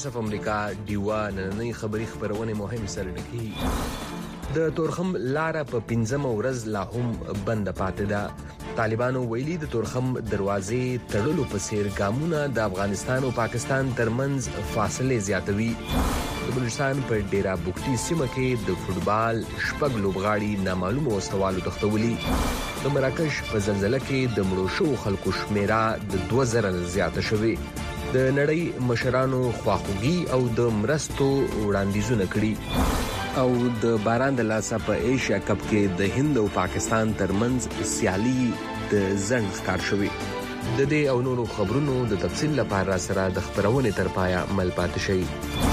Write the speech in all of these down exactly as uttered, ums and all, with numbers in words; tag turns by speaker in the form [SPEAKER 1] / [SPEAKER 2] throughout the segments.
[SPEAKER 1] وایس اف امریکا ډیوا نننۍ خبری خبرونه مهم سرډکی د تورخم لاره په پنځمه ورځ لا هم بند پاتې ده. طالبانو ویلي د تورخم دروازې تړلو په سیر ګامونه د افغانستان او پاکستان ترمنځ فاصله زیاتوي. د بلوچستان په ډیرا بوکټي سیمه کې د فوټبال شپږ لوبغاړي نامعلومه وسوالو تختولي. د مراکش په زلزلہ کې د مړو شو خلکو شمیره د دوه زره زیاته شوې. د نړۍ مشرانو خواخوږي او د مرستو وړاندیزونه کړي او د باران د لاسه په ایشیا کپ کې د هند او پاکستان ترمنځ سیالي د زنګ ښکار شوې. د دې او نورو خبرونو د تفصیل لپاره سره د خبرونې تر پایا مل پاتې شي.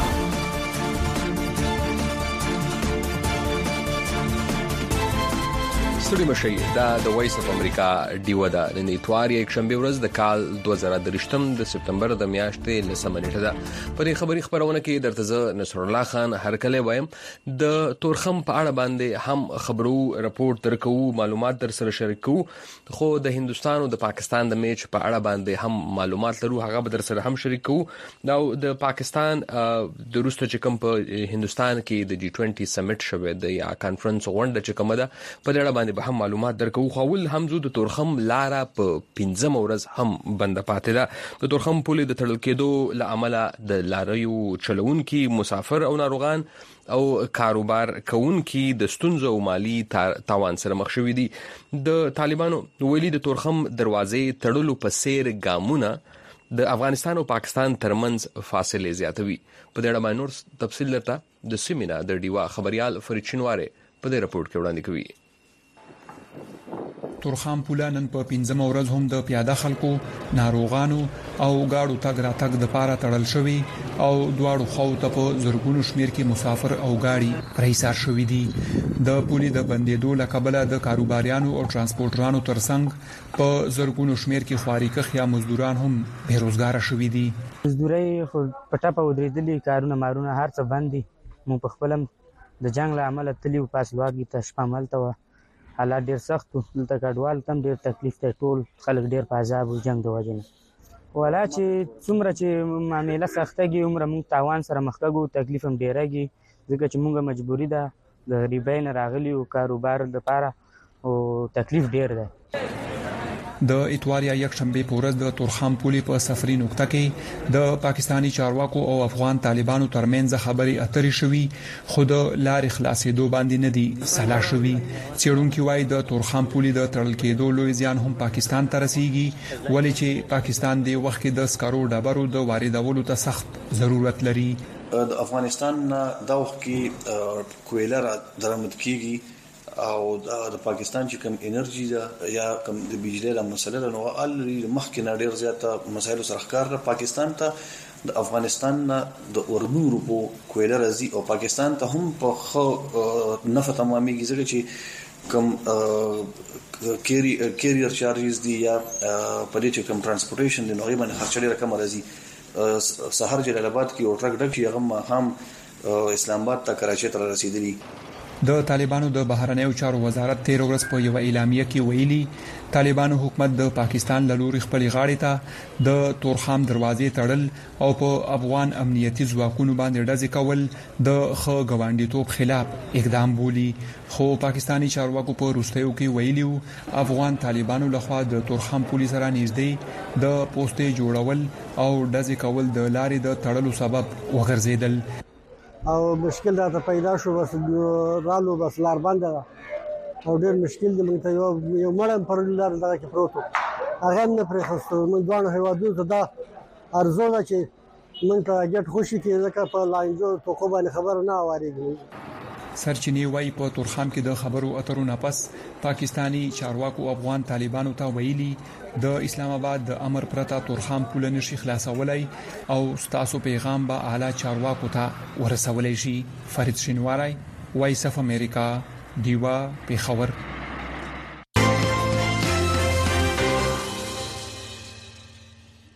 [SPEAKER 1] ستړي مشي دا د وایس اف امریکا ډیو دا د نیټوار یک شنبه ورځ د کال دوه زره درشتم د سپتمبر د میاشتې لسمه نیټه ده. په دې خبري خبرونه کې درته زه نصر الله خان هرکله وایم. د تورخم په اړه باندې هم خبرو راپورټ درکو، معلومات در سره شریکو، خو د هندستان او د پاکستان د میچ په اړه باندې هم معلومات لرو، هغه به در سره هم شریکو. دا د پاکستان د روسته چې کوم په هندستان کې د جی بیس سمیټ شوه د یا کانفرنس غونډه چې کومه ده په دې اړه باندې به هم معلومات درکو. خو ول همزو د تورخم لاره په پنځمه ورځ هم بند پاتې ده. د تورخم پولې د تړل کېدو لامل د لاریو چلونکي، مسافر او ناروغان او کاروبار کوونکي د ستونزو او مالی تاوان سره مخ شوي دي. د طالبانو ویلي د تورخم دروازې تړلو په سیر ګامونه د افغانستان او پاکستان ترمنځ فاصله زیاتوي. په دې اړه باندې نور تفصیل لرته د سیمینا د ډیوا خبريال فرید شینواره په دې رپورت کې وړاندې کوي.
[SPEAKER 2] تورخم پوله نن په پنځمه ورځ هم د پیاده خلکو، ناروغانو او گاډو تګ راتګ د پاره تړل شوی او دواړو خو ته په زرګونو شمیر کې مسافر او گاډي رئیسار شوی دي. د پولې د بندیدو لکبله د کاروباریانو او ترانسپورټرانو ترڅنګ په زرګونو شمیر کې خواریکخ یا مزدوران هم بیروزګار شوی دي.
[SPEAKER 3] مزدوري خو پټه په ودرېدلي کارونه مارونه هر څه بندي. مو په خپلم د جنگ له عمله تلیو پاسلواګي ته شپمل ته حالات ډیر سخت وو. دلته کډوال تم ډیر تکلیف ته ټول خلک ډیر په عذاب او جنگ د وجنه ولا چې څومره چې معاملې سختګي عمر موږ تاوان سره مخ کېږو، تکلیف هم ډیرږي ځکه چې موږ مجبوری ده د غریبۍ نه راغلي او کاروبار لپاره او تکلیف ډیر ده.
[SPEAKER 2] د اتواریا یک شنبه په ورځ د تورخم پولې په سفري نقطه کې د پاکستانی چارواکو او افغان طالبانو ترمنځ خبري اترې شوې، خو د لارې خلاصېدو باندې نه دي سلا شوې. چېرونکي وایي د تورخم پولې د تړل کېدو لوی زیان هم پاکستان ته رسیږي، ولې چې پاکستان د وخت کې د سکرو ډبرو د واردولو ته سخت ضرورت لري.
[SPEAKER 4] د افغانستان د وخت کې کویلر درآمد کیږي او د پاکستان چې کوم انرژي ده یا کوم د بجلی د مسله ده نو الری مخکې نه ډیر زیاته مسایل سره ښکار ده. پاکستان ته د افغانستان د اردو په کویلر ازي او پاکستان ته هم په خو نفت تمامي ځکه چې کوم کیری کیریئر چارجز دي یا په دې چې کوم ترانسپورټیشن دي نو غیبا خرچ ډیره کم راځي. سحر جلال آباد کې او ټرک ډک هغه هم اسلام آباد ته کراچۍ ته رسیدلی.
[SPEAKER 2] د طالبانو د بهرنیو چارو وزارت تیر ورځ په یو اعلامیه کې ویلي طالبانو حکومت د پاکستان له لوري خپل غاړې ته د تورخم دروازې تړل او په افغان امنیتي ځواکونو باندې ډزې کول د خو ګوانډیتوب خلاف اقدام بولی. خو پاکستانی چارواکو په روستیو کې ویلیو افغان طالبانو لخوا د تورخم پولیس سره نږدې د پوسټې جوړول او ډزې کول د لارې د تړلو سبب وګرځیدل
[SPEAKER 5] او مشکل دا ته پیدا شو. بس رالو بس لار بند ده او ډېر مشکل دی. موږ ته یو یو مړم پر لار دغه کې پروت هغه نه پرې خستو. موږ دوه هیوادونو ته دا ارزو ده چې موږ ته ګټ خوشي کې ځکه په لایجو توکو باندې خبر نه اورېږي.
[SPEAKER 2] سرچینې وایي په تورخم کې د خبرو اترو نه پس پاکستانی چارواکو افغان طالبانو ته ویلي د اسلام آباد د امر پرته تورخم پوله نشي خلاصولای او ستاسو پیغام به اعلی چارواکو ته ورسولای شي. فرید شینواری، وایس اف امریکا، دیوا، پیښور.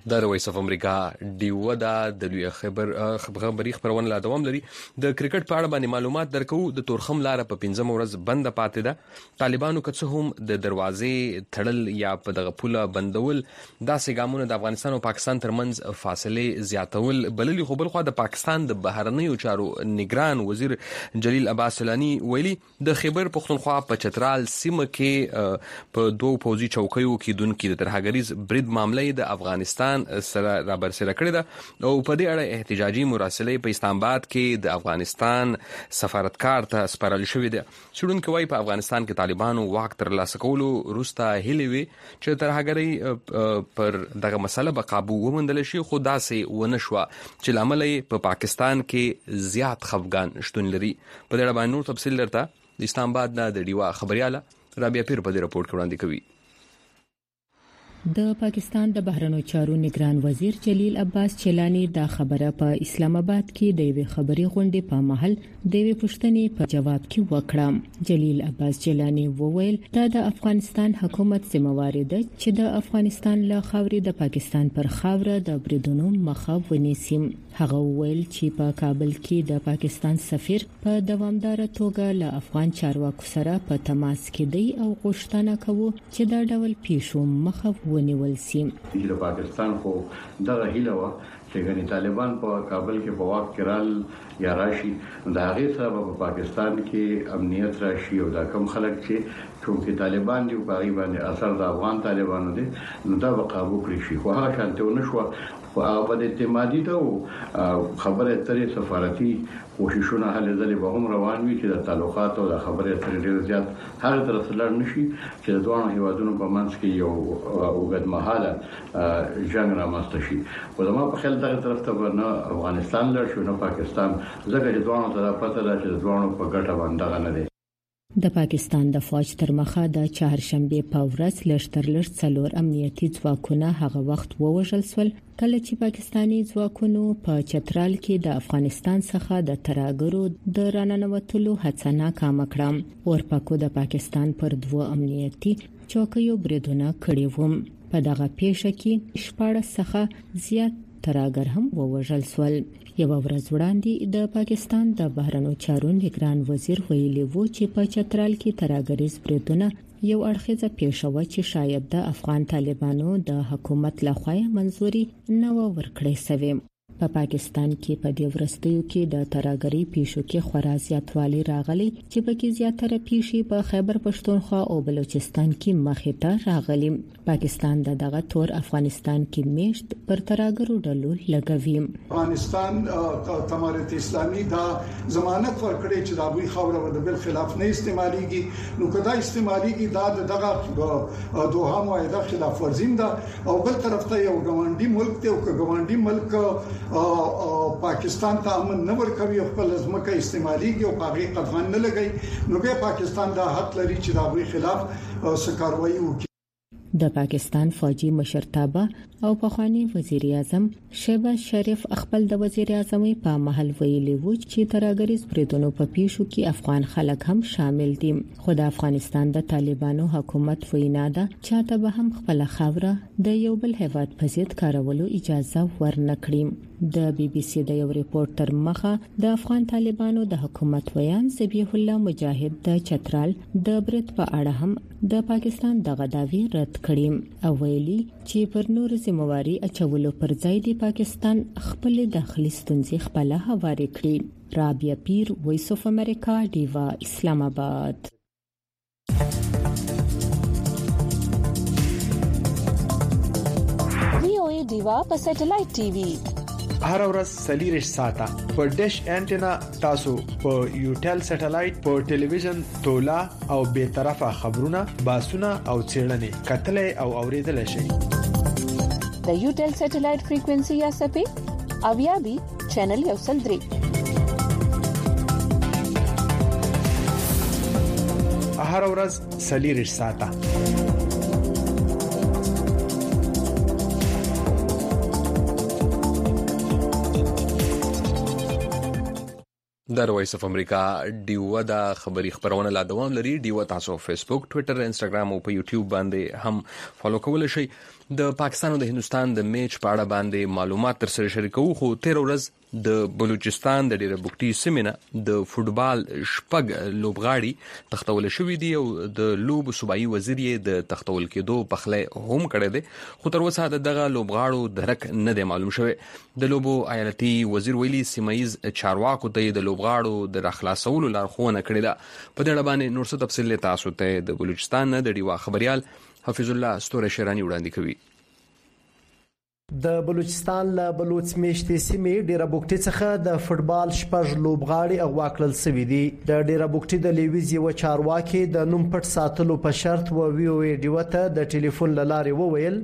[SPEAKER 1] د وایس اف امریکا ډیو دا د لوی خبر خبري خبرونه لا دوام لري. د کرکټ په اړه باندې معلومات درکو. د تورخم لار په پنځم ورځ بند پاتې ده. طالبانو که څه هم د دروازې تړل یا په دغه پوله بندول داسې ګامونه د افغانستان او پاکستان ترمنځ فاصله زیاتول بللي. خو بل خو د پاکستان د بهرنیو چارو نگران وزیر جلیل عباس سیلانی ویلي د خیبر پختونخوا په چترال سیمه کې په دوه پوځي چوکیو کې دونکو د ترهګریز برید معاملې د افغانستان سره رابر سره کړی ده او په دې اړه احتجاجي مراسلې په اسلام آباد کې د افغانستان سفارتکار ته سپارل شوې ده. څېړونکو وايي په افغانستان کې طالبانو واک ترلاسه کولو وروسته هیلې وي چې ترهګرۍ پر دغه مسله په قابو وموندل شي، خو داسې ونه شوه چې لامل یې په پاکستان کې زیات خفګان شتون لري. په دې اړه باندې نور تفصیل درته د اسلام آباد نه د ډیوا خبرياله رابعه پیر په دې رپورت کې وړاندې کوي.
[SPEAKER 6] د پاکستان د بهرنیو چارو نگران وزیر جلیل عباس چیلانی دا خبره په اسلام آباد کې د یوې خبري غونډې په محل د یوې پوښتنې په جواب کې وکړه. جلیل عباس چیلانی وویل دا د افغانستان حکومت ذمہواری ده چې د افغانستان له خاورې د پاکستان پر خاوره د بریدونو مخه ونیسي. هغه وویل چې په کابل کې د پاکستان سفیر په دوامدار توګه له افغان چارواکو سره په تماس کې دی او غوښتنه کوي چې دا ډول پیښو مخه ونیول شي.
[SPEAKER 7] د پاکستان خو دغه هیله و چې غني طالبان په کابل کې په واک کې رال یا راشي، دا هغه سبب په پاکستان کې امنیت راشي او دا کم خلک چې چې طالبان دی په غیبه باندې اثر د افغان طالبانو دي نو دا به قابو کړی شي. خو هغه شانته ونشو خو هغه په اعتمادي ته خبره ترې سفارتي کوششونه هلې ځلې به هم روان وي چې د تعلقات او د خبرې ترې ډېر زیات هغه تر څلور نشي چې د دوه هیوادونو په منځ کې یو اوږد مهاله جنگ رامنځته شي. خو زما په خیال دغه طرف ته نه افغانستان لر شو نه پاکستان، ځکه چې دوه ته پته ده چې دوه په ګټه باندې نه دي.
[SPEAKER 6] د پاکستان د فوج تر مخه د چهارشنبه په ورځ لشتر لش څلور امنیتي ځواکونه هغه وخت ووژل شول کله چې پاکستانی ځواکونو په چترال کې د افغانستان څخه د ترهګرو د راننوتلو هڅه ناکامه کړه. ورپکو د پاکستان پر دوه امنیتي چوکیو بریدونه کړي وو. په دغه پیښه کې شپږ څخه زیات ترهګر هم ووژل شول. یو ورځ وړاندې د پاکستان د بهرنیو چارو نگران وزیر ویلي وو چې په چترال کې ترهګریز بریدونه یو اړخیزه پیښه و چې شاید د افغان طالبانو د حکومت لخوا منځوري نه ورکړې شوی. په پاکستان کې په دې ورستیو کې د ترهګری پیښو کې خورا زیاتوالی راغلی چې په کې زیاتره پیښې په خیبر پښتونخوا او بلوچستان کې مخې ته راغلي. پاکستان د دغه تور افغانستان کې میشت پر ترهګرو ډلو لګوي.
[SPEAKER 8] افغانستان تمارت اسلامي دا ضمانت ورکړي چې د ابوي خاوره د بل خلاف نه استعماليږي، نو کدا استعماليږي دا دغه دوه معاهده خلاف ورزیم ده او بل طرف ته یو ګوندی ملک ته او ګوندی ملک پاکستان ته امن نه ورکوي او خپل ځمکه استعماليږي او هغه قدغن نه لګي، نو به پاکستان دا حق لري چې د ابوي خلاف سکاروي وکړي.
[SPEAKER 6] د پاکستان فوجي مشرتابه او پخوانی وزیر اعظم شهباز شریف خپل د وزیر اعظم په محل ویلي وو چې ترهګریز بریدونو په پیښو کې افغان خلک هم شامل دي. خو د افغانستان د طالبانو حکومت وینا ده چې ته به هم خپل خاوره د یو بل هیواد په ضد کارولو اجازه ورنکړي. د بي بي سي د یو ریپورت تر مخه د افغان طالبانو د حکومت ویان ذبیح الله مجاهد د چترال د برید په اړه هم د پاکستان د غداوی رد کړي او ویلي چې پر نور ذمہواری اچولو پر ځای د پاکستان خپل داخلي ستونزې خپل هواري کړي. رابعه پیر، وایس اف امریکا، ډیوا، اسلام آباد.
[SPEAKER 9] وی او ای ډیوا په سټلایټ ټي وي
[SPEAKER 10] هر ورځ سلیریش ساته په ډیش انټینا تاسو په یوټل سټلایټ په ټلویزیون تولا او به طرفه خبرونه باسونه او چیرنې کتلې او اوریدل شي.
[SPEAKER 9] د یوټل سټلایټ فریکوئنسي یا سپې اویا بي چینل یو سل درې
[SPEAKER 10] هر ورځ سلیریش ساته.
[SPEAKER 1] د وایس اف امریکا ډیو دا خبري خبرونه لا دوام لري. ډیو تاسو فیسبوک، ټوئیټر، انستګرام او په یوټیوب باندې هم فالو کولای شئ. د پاکستان او د هندستان د میچ په اړه باندې معلومات تر سره شریکو. خو تیر ورځ د بلوچستان د ډیره بوکټي سیمه د فوتبال شپږ لوبغاړي تختول شوې دي او د لوب صوبایي وزیر یې د تختول کېدو پخله هم کړی دی. خو تر اوسه دغه لوبغاړو درک نه دی معلوم شوی. د لوبو ایالتي وزیر ویلي سیمایز چارواکو ته د لوبغاړو د راخلاصولو لارښوونه کړې ده. په دې اړه باندې نور څه تفصیل تاسو ته د بلوچستان د ډیوا خبريال حفیظ الله ستوره شیرانی وړاندې کوي.
[SPEAKER 11] د بلوچستان له بلوچ میشتي سیمې ډیره بوکټي څخه د فوتبال شپږ لوبغاړي اغوا کړل شوې دي. د ډیره بوکټي د لیویز یو چارواکي د نوم پټ ساتلو په شرط و وی او ډیو ته د ټلیفون لارې وویل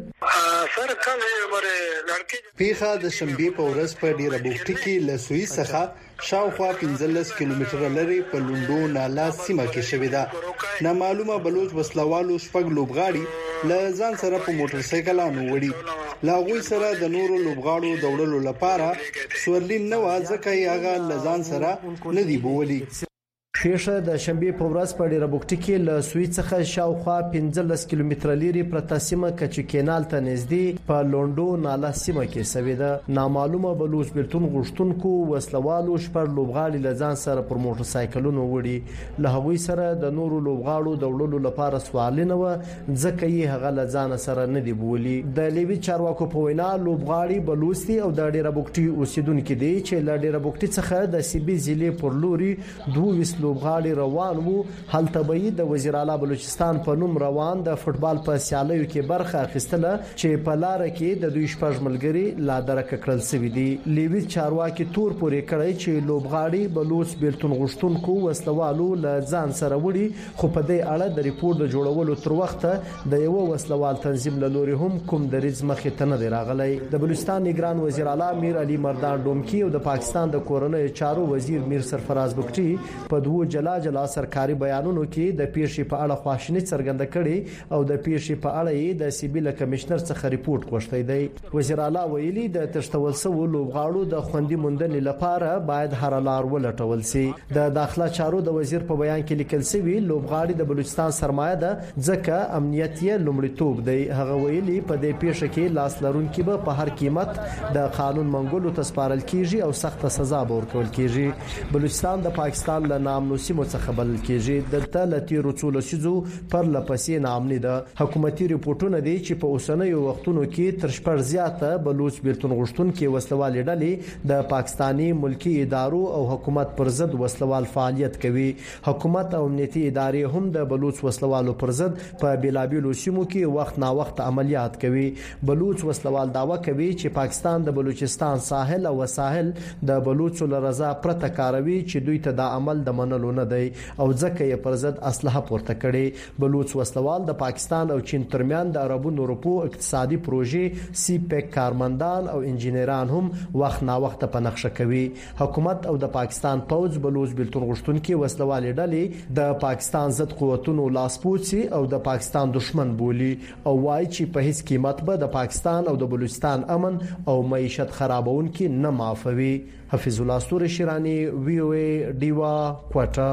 [SPEAKER 12] سر کله مره لړکی
[SPEAKER 13] پیخه د شنبه په ورځ په ډیره بوکټي کې له سوي څخه شاوخوا پنځلس کیلومتره لري په لوندو نالا سیمه کې شوې ده. نامعلومه بلوچ وسلوالو شپږ لوبغاړي له ځان سره په موټر سایکلانو وړي. لاغوي سره د نورو لوبغاړو دوړلو لپاره سورلین نه وځکه یغه لزان سره ندی بوولي.
[SPEAKER 11] پیښه د شنبه په ورځ په ډیره بوکټي کې له سوي څخه شاوخوا پنځلس کیلومتره لري پرته سیمه کچ کینال ته نږدې په لوندو نالا سیمه کې شوې ده. نامعلومه بلوچ بیلتون غشتونکو وسلوالو شپږ لوبغاړي لزان سره پر موټر سایکلونو وړي. له هغوی سره د نورو لوبغاړو دوړلو لپاره سوالونه و ځکه یې هغه لزان سره نه دی بولی. د لیوی چارواکو په وینا لوبغاړي بلوچ دي او د ډیره بوکټي اوسیدونکو دي چې له ډیره بوکټي څخه د سیبي ضلع پر لوري دوه لوبغاړي روان وو. هلته به د وزیر اعلی بلوچستان په نوم روان د فوتبال په سیالیو کې برخه اخیستله چې په لار کې د دوی شپږ ملګري لا درک کړل شوی دي. لیوی چارواکي تور پورې کړی چې لوبغاړي بلوچ بیلتون غشتونکو وسلوالو له ځان سره وړي. خو په دې اړه د ریپورت د جوړولو تر وخته د یو وسلوال تنظیم له لوري هم کوم دریځ مخې ته نه دی راغلی. د بلوچستان نگران وزیر اعلی میر علي مردان ډومکی او د پاکستان د کورنۍ چارو وزیر میر سرفراز بکټي په دوه جلا جلا سرکاري بیانونو کې د پیښې په اړه خواشینی څرګنده کړي او د پیښې په اړه یې د سیبیل کمشنر څخه ریپورت غوښتی دی. وزیر اعلی ویلي د تشتول سو لوبغاړو د خوندي موندنې لپاره باید هر لار ولټول شي. د داخله چارو د وزیر په بیان کې لیکل شوی لوبغاړي د بلوچستان سرمایه ده ځکه امنیت یې لومړیتوب دی. هغه ویلي په دې پیښه کې لاس لرونکي به په هر قیمت د قانون منګولو ته سپارل کیږي او سخت سزا به ورکول کیږي. بلوچستان د پاکستان له نام سیمو څخه بلل کېږي. دلته لتیرو څو لسیزو پر لپسې نامنی ده. حکومتي ریپورتونه دي چې په اوسنیو وختونو کې تر شپږ زیاته بلوچ بیلتون غشتونکو وسلوال ډلې د پاکستانی ملکی ادارو او حکومت پر ضد وسلوال فعالیت کوي. حکومت او امنیتي ادارې هم د بلوچ وسلوالو پر ضد په بیلابیلو سیمو کې وخت نا وخت عملیات کوي. بلوچ وسلوال داوا کوي چې پاکستان د بلوچستان ساحل او ساحل د بلوچو لرزا پرته کاروي چې دوی ته د عمل د منلو نه دی او ځکه یې پر ضد اسلحه پورته کړي. بلوچ وسلوال د پاکستان او چین ترمن د عربو اروپو اقتصادي پروژې سی پیک کارمندان او انجینران هم وخت نا وخت په نقشه کوي. حکومت او د پاکستان پوز بلوچ بیلتون غشتونکو وسلوال ډلې د پاکستان ضد قوتونو لاسپوڅي او د پاکستان دشمن بولی او وایي چې په هیڅ قیمت به د پاکستان او د بلوچستان امن او معیشت خرابونکي نه معافوي. حفیظ الله ستوره شیرانی وی او ای ډیوا کوټه.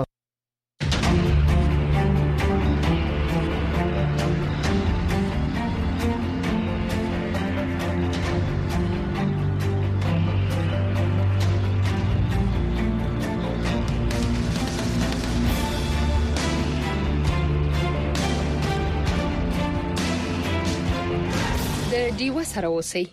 [SPEAKER 9] د ډیوا سره اوسئ.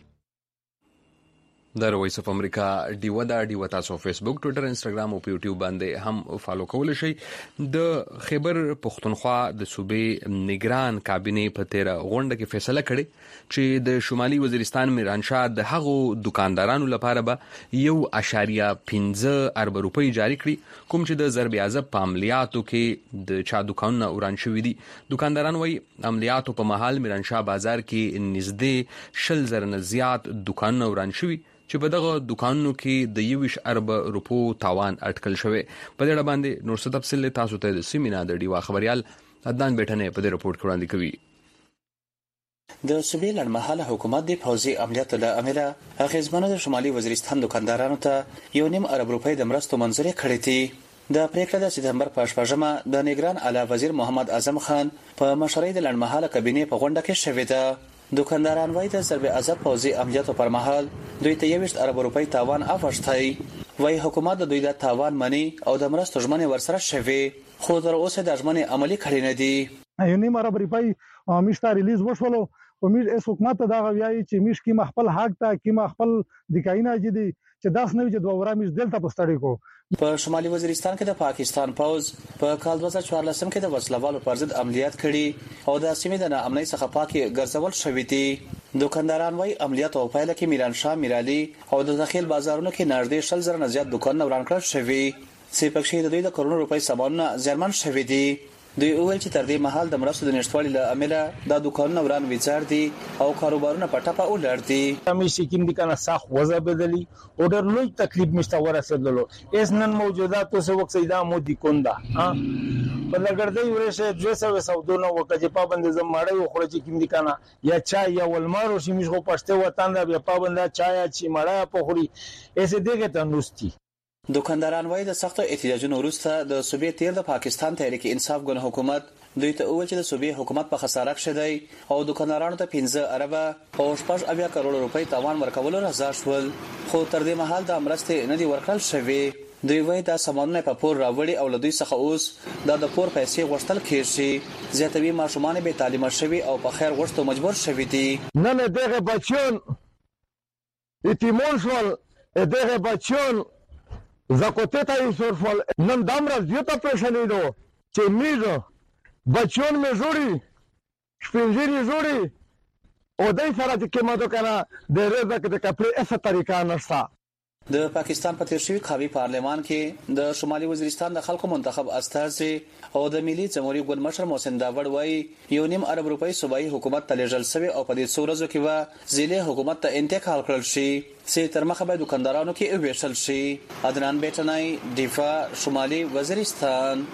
[SPEAKER 1] د وایس اف امریکا ډیو دا ډیو تاسو فیسبوک ټوئیټر انستګرام او په یوټیوب باندې هم فالو کول شي. د خیبر پختونخوا د صوبې نگران کابینه په تیر غونډه کې فیصله کړې چې د شمالي وزیرستان میرانشاه د هغو دکاندارانو لپاره به یو اشاریه پنځه ارب روپۍ جاری کړي کوم چې د ضرب عضب په عملیاتو کې د چا دکانونه وران شوي دي. دکانداران وایي عملیاتو په مهال میرانشاه بازار کې نږدې شل زره نه زیات دکانونه وران شوي چې په دغه دکانونو کې د یوش ارب روپو تاوان اټکل شوی. په دې اړه باندې نور څه تفصیل تاسو ته د سیمینا د ډیوا خبريال عدنان بیٹنه په دې رپورت کې وړاندې کوي.
[SPEAKER 14] د صوبې لړمحاله حکومت د پوځي عملیاتو له امله اغیزمنو د شمالي وزیرستان دکاندارانو ته یو نیم ارب روپۍ د مرستو منځوري کړې دي. د پریکړه د سپتمبر په شپږمه د نگران اعلی وزیر محمد اعظم خان په مشرۍ د لړمحاله کابینه په غونډه کې شوې ده. دکانداران وايي د ضرب عذاب پوځي عملیاتو پر مهال دوی ته یويشت ارب روپۍ تاوان اوښتای. وايي حکومت د دوی د تاوان منی او د مرستو ژمنې ورسره شوي، خو تر اوسه د ژمنې عملي کړي نه دي.
[SPEAKER 15] یو نیم ارب روپۍ مشته ریلیز وشولو او میش اس حکومت دا غویای چې میش کې مخبل حق ته کې مخبل د کاینه جدي چې داس نه چې دوه ورا میش دلته پستړی کو.
[SPEAKER 14] په شمالي وزیرستان کې د پاکستان پوز په کال دوه زره څوارلس کې د وسلوالو پر ضد عملیات کړي او د سیمې د ناامنۍ څخه پاکي ګرځول شوې دي. دکانداران وايي عملیات او پایله کې میران شاه میرالي او د داخل بازارونو کې نږدې شل زره نه زیات دکانونه وران کړل شوي چې پکې د دوی د کروڑونو روپۍ سامانونه ځرمن شوي دي. دوی اول چې تر دې مهال د مرستو د نشټوالي له امله د دکانونو وران ویچار دي او کاروبارونه په ټپه ولر دي.
[SPEAKER 16] همیشه کې د کنه سخت وضع بدلی او ډېر لوی تکلیف مشته ورسېدلو. اس نن موجودات اوس وخت سیدا مودي کوندا ها په لګړدې ورشه دوه سوه سودونه وکړي پابند زماړی خو چې کې د کنه یا چای یا ولمارو چې موږ خو پښته وطن دا بیا پابند چای چې مړه په خوري ایسه دغه ته نوستي.
[SPEAKER 14] دکانداران وايي د سختو احتجاجونو وروسته د صوبې تیر د پاکستان تحریک انصاف ګوند حکومت دوی ته اول چې د صوبې حکومت په خساره کې شدی او دکاندارانو ته پنځه ارب او شپږ اویا کروڑ روپۍ تاوان ورکول رضا شول، خو تر دې مهال د مرستې نه دی ورکړل شوی. دوی وايي دا سامانونه په پور راوړي او له دوی څخه اوس دا د پور پیسې غوښتل کیږي. زیاتوي ماشومان به تعلیم شوي او په خیر غوښتو مجبور شوي دي.
[SPEAKER 16] نن دغه بچون یتیمون شول، دغه بچون زکوته ته سورفل نن دامره زیاته پېښلې دو چې میزه بچون مې جوړي شپږری جوړي او دای سره چې کومه کنه د رزق د کپړې اسه طریقه نشته.
[SPEAKER 14] د پاکستان په تیر شوي قومي پارلمان کې د شمالي وزیرستان د خلکو منتخب استازي او د ملي جمهوریت ګوند مشر محسن داوړ وايي یو نیم ارب روپۍ صوبایي حکومت ته لیږل شوی او په دې څو ورځو کې و ضلعي حکومت ته انتقال کړل شي چې تر مخه به دکاندارانو کې ویشل شي. عدنان بیٹنای، دفاع، شمالي وزیرستان.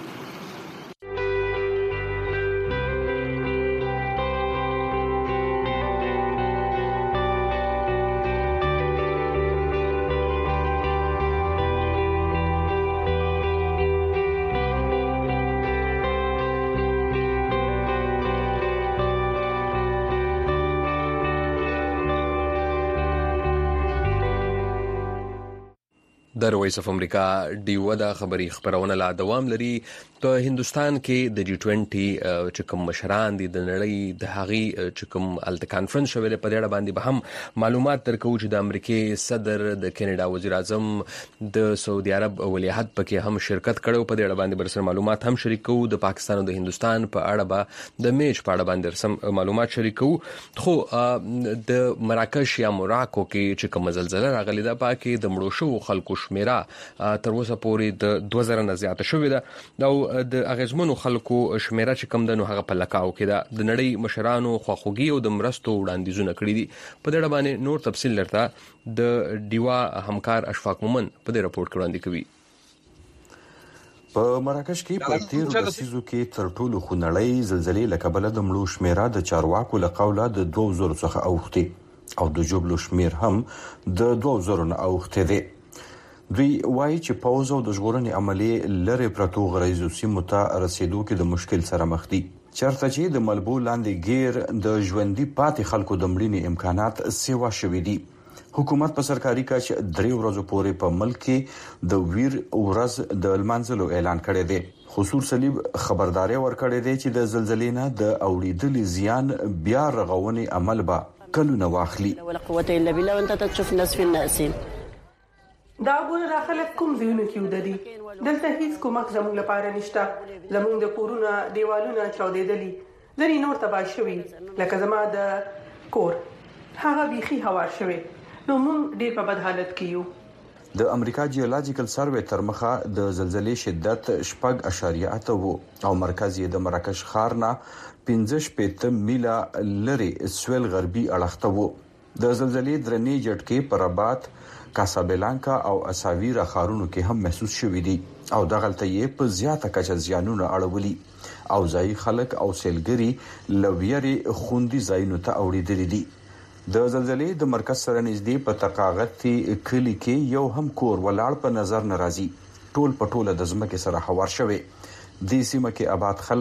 [SPEAKER 1] د رویس اف امریکا ډیو د خبري خبرونه لا دوام لري. په هندستان کې د جی عشرين چې کوم مشران دي د نړۍ د هغي چې کوم الټ کانفرنس شویل په ډېر باندې به هم معلومات ترکو چې د امریکای صدر د کینیډا وزیر اعظم د سعودي عرب ولیعهد پکې هم شرکت کړو. په ډېر باندې برسر معلومات هم شریکو. د پاکستان او د هندستان په اړه به د میچ په اړه باندې سم معلومات شریکو. خو د مراکش یا موراکو کې چې کوم زلزلہ راغلی دا پاکي د مړو شو خلکو شمیره تر اوسه پورې د دوه زره نه زیاته شوې ده او د اغیزمنو خلکو شمیره چې کم دنو هغه په لکاو کې ده. د نړۍ مشرانو خواخوږي او د مرستو وړاندیزونه کړی دي. په دې اړه باندې نور تفصیل لرته د ډیوا همکار اشفاق مومن په دې راپورټ کې وړاندې کوي.
[SPEAKER 17] په مراکش کې په تیرو لسیزو کې تر ټولو خونړۍ زلزلې لکبله د مړو شمیره د چارواکو له قوله د دوه زره څخه اوښتي او د جوړلو شمیر هم د دوه زره نه اوښتي دي. دوی وایي چې پوز او د ژغورنې عملې لرې پرتو غریزو سیمو ته رسیدو کې د مشکل سره مخ دي. چرته چې د ملبو لاندې غیر د ژوندۍ پاتې خلکو د مړینې امکانات سیوا شوي دي. حکومت په سرکاري کچ درې ورځې پورې په ملک کې د ویر ورځ د لمانځلو اعلان کړی دی. خصوص صلیب خبرداري ورکړې ده چې د زلزلې نه د اوریدلې زیان بیا رغونې عمل به کلونه واخلي.
[SPEAKER 18] ولا قوه الا بالله وانت تشوف الناس في الناسين.
[SPEAKER 19] دا ګور داخله کوم ځایونه کې ودري دلته هیڅ کومک زموږ لپاره نشته. زموږ د کورونو دیوالونه چاودېدلي، ځینې نور تباه شوي لکه زما د کور هغه بيخي هوار شوی. نو موږ ډېر په بد حالت کې یو.
[SPEAKER 17] د امریکا جیولوجیکل سروې تر مخه د زلزلې شدت شپږ اشاریه اته وو او مرکز یې د مراکش ښار نه پنځه شپېته میله لري سویل غربي اړخته وو. د زلزلې درنې جټکې پر رباط، کاسابلانکا او اساویرا ښارونو کې هم محسوس شوې دي او دغلته یې په زیاته کچه زیانونه اړولي او ځای خلک او سیلګري لویري خوندي ځایونو ته اوړېدلي دي. د زلزلې د مرکز سره نږدې په تقاغتي کلی کې یو هم کور ولاړ په نظر ناراضي ټول په ټوله د ځمکې سره هوار شوی. د سیمه کې آباد خلک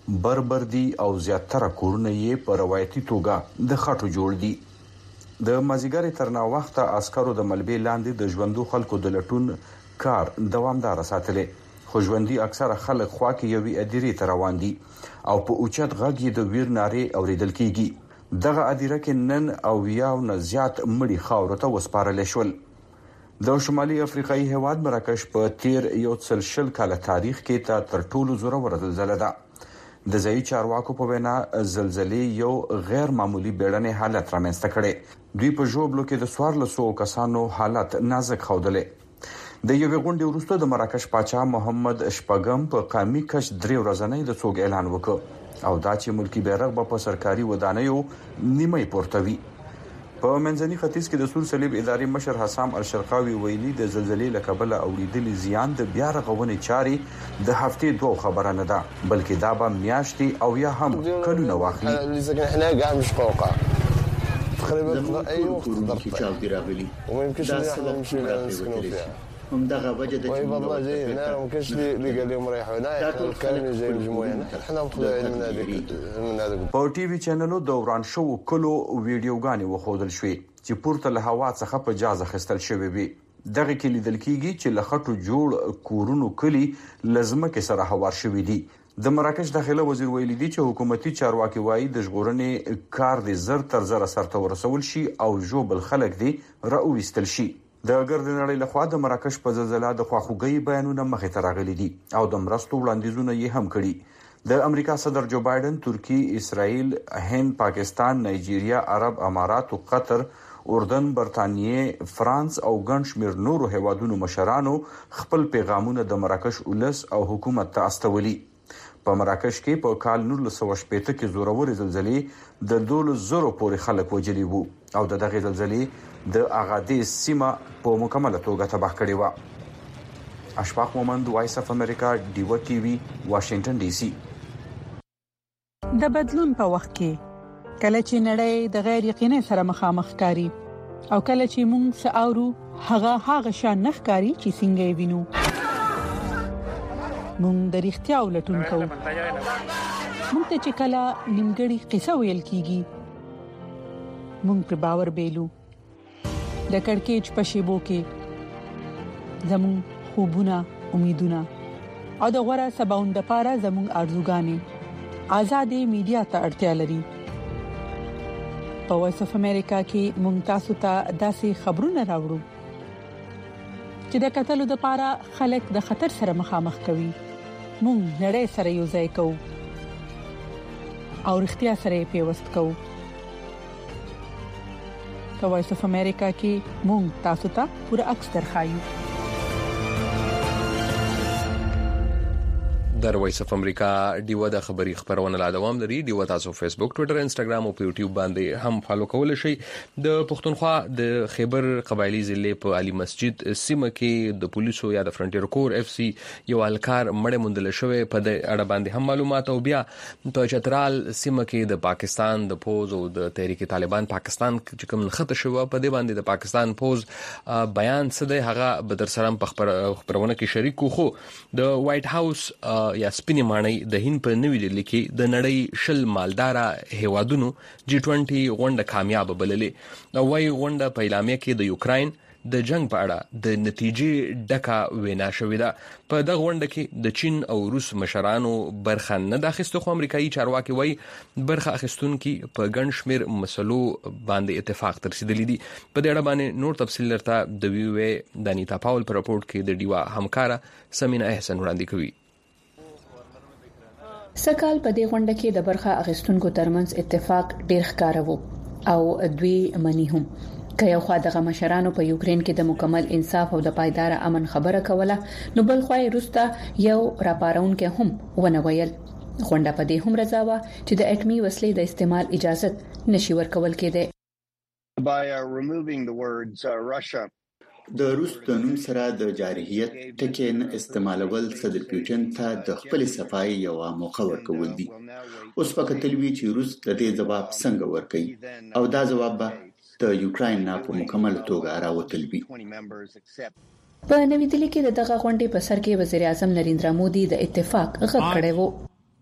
[SPEAKER 17] بربردي او زیاتره کورونه یې په روایتي توګه د خټو جوړ دي. د مازیګر تر نا وخت عسکرو د ملبې لاندې د ژوندو خلکو د لټون کار دوامدار ساتلې، خو ژوندۍ اکثره خلک خوا کې یوې ادیرې ته روان دي او په اوچت غږ یې د ویر نارې اوریدل کیږي. دغه ادیره کې نن او یاو نه زیات مړي خاورو ته وسپارل شول. د شمالي افریقایي هیواد مراکش په تیر یو څل شل کال تاریخ کې ته تر ټولو زوره زلزلہ ده. د ځایي چارواکو په وینا زلزلې یو غیر معمولی بیړنی حالت رامنځته کړي. دوی په ژوبلو کې د څوارلسو لسو کسانو حالت نازک ښودلې. د یوې غونډې وروسته د مراکش پاچا محمد شپږم په قامي کش درې ورځې د سوګ اعلان وکړ او دا چې ملکی بیرغ په سرکاري ودانیو نیمه پورتوي. په منځني ختیځ کې د سور صلیب اداري مشر حسام الشرقاوي ویلي د زلزلې لکبل اوریدلي زیان د بیا رغونې چاري د هفته دوه خبره نه ده، بلکې دا به میاشتې او یا هم کلونه واخلي.
[SPEAKER 20] احنا قاعد مش فوقه تقريبا اي وقت ضرب وممكنش نمشي نسكنوا فيها هم دغه وجه د چې والله جاي انا ممكنش اللي قال لهم ريحوا هنا كانوا جاي مجموعه احنا مطلوعين من هذا من هذا
[SPEAKER 17] په ټي وي چینلو د وران شو کلو ویډیوګانې وښودل شوې چې پورته له هوا څخه په جاز اخیستل شوې وي. دغه کې لیدل کیږي چې له خټو جوړ کورونو کلی لازمه کې سره هوار شوې دي. د مراکش داخله وزیر ویلي دی چې حکومتي چارواکي وایي د ژغورنې کار د زر تر زر سره ورسول شي او جوبل خلک دی راوېستل شي. د ګرد نړۍ لخوا د مراکش په زلزلہ د خواخوږي بیانونه مخې ته راغلي دي او د مرستو وړاندیزونه یې هم کړي. د امریکا صدر جو بایدن ترکی، اسرائیل، هند، پاکستان، نایجیریا، عرب امارات او قطر، اردن، برتانیې، فرانس او ګڼ شمېر نورو هیوادونو مشرانو خپل پیغامونه د مراکش ولس او حکومت ته استولي. په مراکش کې په کال نولس سوه شپېته کې زورورې زلزلې د دولس زرو پورې خلک وژلي وو او د دغه زلزلې د اغادې سیمه په مکمله توګه تباه کړې و. اشفاق مومند، وایس اف امریکا، ډیو ټي وي، واشنگټن ډي سي.
[SPEAKER 21] د بدلون په وخت کې کله چې نړۍ د غیر یقیني سره مخامخ کاری او کله چې موږ ساورو هغه هغه شان نخکاری چې څنګه وینو، موږ د اړتیا ولټون کوو. موږ ته چې کله نیمګړی قصه ویل کیږي موږ پر باور بیلو. د کڑکېچ په شیبو کې زمون خوبونه، امیدونه او د غوړه سباوند لپاره زمون ارزوګانې آزادې میډیا ته اړتیا لري. په وایس اف امریکا کې موږ تاسو ته داسې خبرونه راوړو چې د قتلو لپاره خلک د خطر سره مخامخ کوي. موږ نړۍ سره یو ځای کوو او اړتیا سره پیوست کوو. په وایس اف امریکا کې مونږ تاسو ته پوره عکس درخایو.
[SPEAKER 1] در وایس اف امریکا ډیو د خبري خبرونه لا دوام لري. ډیو تاسو فیسبوک، ټوئیټر، انستګرام او یوټیوب باندې هم فالو کول شي. د پښتونخوا د خیبر قبایلی ضلع په علي مسجد سیمه کې د پولیسو یا د فرنټیر کور اف سی یو الکار مړ مندل شوی په د اړه باندې هم معلومات او بیا په چترال سیمه کې د پاکستان د پوز او د تحریک طالبان پاکستان چې کوم خطه شو په دې باندې د پاکستان پوز بیان څه دی هغه بدر سلام په خبرونه کې شریک خو د وایټ هاوس یا سپینې ماڼۍ د هند په نوې دلې کې د نړۍ شل مالدارا هیوادونو جی بیس غونډه کامیاب بللې او وايي غونډه په اعلامیه کې د یوکرين د جنگ په اړه د نتیجې ډکه وینا شوې ده. په دغه غونډه کې د چین او روس مشرانو برخه نه اخیسته، خو امریکایي چارواکي وايي برخه اخیستونکي په ګڼ شمېر مسلو باندې اتفاق تر رسیدلی دي. په دې اړه باندې نور تفصیل لرته د وی وی دانیتا پاول پر راپورټ کې د ډیوا همکارا سمینا احسن وړاندې کوي.
[SPEAKER 9] سکهال په دې غونډه کې د برخه اخیستونکو ترمنځ اتفاق ډیر ښکاره وو او دوی منی هم که یو خوا دغه مشرانو په یوکرين کې د مکمل انصاف او د پایدار امن خبره کوله، نو بل خو روستا یو راپارون کې هم ونه ویل. غونډه په دې هم رضاوه چې د اټمي وسلې د استعمال اجازه نشي ورکول کېده.
[SPEAKER 22] by uh, removing the words uh, Russia
[SPEAKER 23] د روس د نوم سره د جارحیت ټکی نه استعمالول صدر پوتین ته د خپل صفای یو موقع ورکول دي. اوس په کتلوي چې روس د دې جواب څنګه ورکړي او دا جواب به د یوکرين نه په مکمل توګه راوتل وي.
[SPEAKER 9] په نوې دلې کې دغه غونډې په سر کې وزیر اعظم نریندرا مودي د اتفاق غږ کړی وو.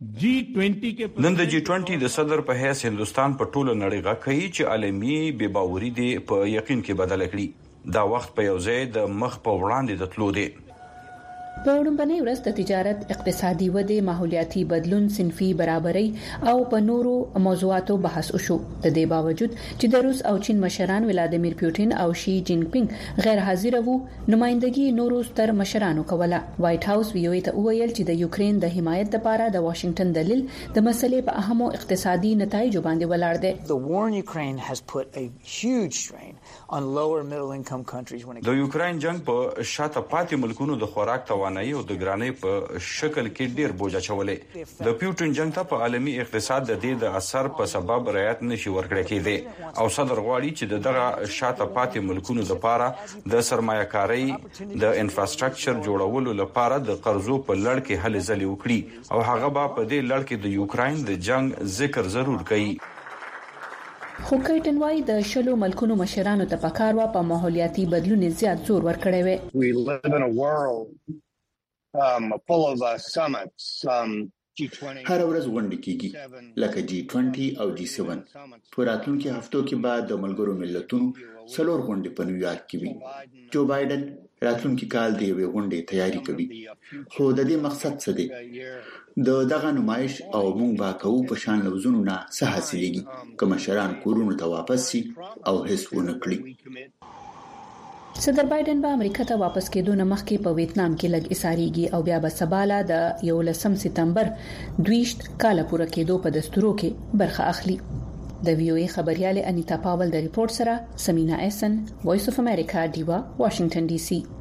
[SPEAKER 3] جی twenty کې
[SPEAKER 17] نن د جی twenty د صدر په حیث هندستان په ټوله نړۍ غاکي چې عالمي بے باوري دي په یقین کې بدل کړي دا وخت په یو ځای د مخ په وړاندې د تلو دي.
[SPEAKER 9] په وړاندې ورځ د تجارت اقتصادي ودې ماحولیاتي بدلون صنفي برابرۍ او په نورو موضوعاتو بحث وشو. د دې باوجود چې د روس او چین مشران ولادیمیر پوتین او شي جین پینګ غیر حاضر وو نمائندګي نورو ستر مشرانو کوله. وایټ هاوس ویوي ته ویل چې د یوکرين د حمایت لپاره د واشنگټن دلیل د مسلې په اهمو اقتصادي نتایجو باندې ولاړ دی.
[SPEAKER 4] The war in Ukraine has put a huge strain on lower middle income countries when it
[SPEAKER 17] د یوکرين جنگ په شاته پاتې ملکونو د خوراک توان او د ګرانۍ په شکل کې ډیر بوج اچولې. د پیوټین جنگ ته په عالمي اقتصاد د دې د اثر په سبب رعایت نشي ورکړل کېده او صدر غواړي چې دغه شاته پاتې ملکونو لپاره د سرمایه‌کاري د انفراستراکچر جوړولو لپاره د قرضو په لړ کې هلې ځلې وکړي او هغه به په دې لړ کې د یوکرين د جنگ ذکر ضرور کوي.
[SPEAKER 9] خو کایټن وايي د شلو ملکونو مشرانو ته پکار و په ماحولیاتي بدلون زیات زور ورکړی وي.
[SPEAKER 22] We live in a world um full of uh, summits um جی twenty
[SPEAKER 23] هر ورځ غونډې کیږي لکه جی twenty او جی سیون. په راتلونکي هفتو کې بعد د ملګرو ملتونو څلور غونډې په نیویارک کې وي. جو بایدن راتلونکي کال دی یوې غونډې تیاری کوي. خو د دې مقصد څه دی؟ د دغه نمایش او مونږ با کوو په شان لوزونو نه څه حاصلېږي که مشران کورونو ته واپس شي او هیڅ ونه کړي.
[SPEAKER 9] صدر بایدن به امریکا ته واپس کېدو نه مخکې په ویتنام کې لګ اساریږي او بیا به سباله د یولسم سپتمبر دویشت کال پوره کېدو په دستورو کې برخه اخلي. د وی او ای خبريال انیتا پاول د ریپورت سره سمینا احسن وایس اف امریکا دیوا واشنگټن ډي سي.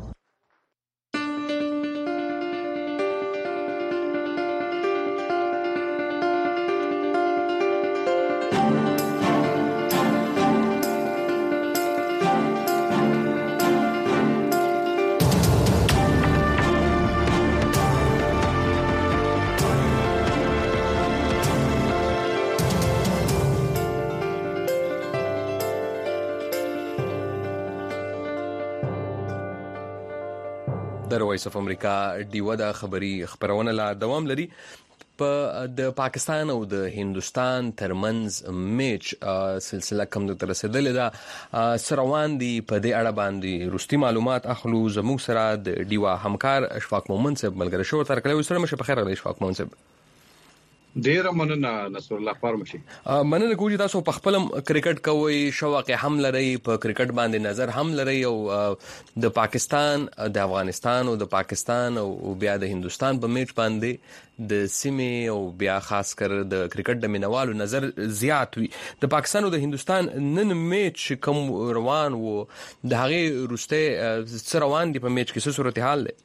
[SPEAKER 1] د وایس اف امریکا دیو د خبري خبرونه لا دوام لري. په د پاکستان او د هندستان ترمنځ میچ سلسله کوم تر رسیدلې ده سروان دی په دې اړه باندې روستي معلومات اخلو زموږ سره د دیوا همکار اشفاق مومن صاحب ملګری شو تر کله سره مشه په خیر غلی اشفاق مومن صاحب.
[SPEAKER 5] ډیر مننه نصر الله فارمشي.
[SPEAKER 1] مننه کوم چې تاسو په خپل کرکټ کوي شوق هم لري په کرکټ باندې نظر هم لري او د پاکستان د افغانستان او د پاکستان او بیا د هندستان په میچ باندې د سیمې او بیا خاص کر د کرکټ د مینوالو نظر زیات وي. د پاکستان او د هندستان نن میچ کوم روان وو د هغه روسته روان دي په میچ کې څه صورتحال ده؟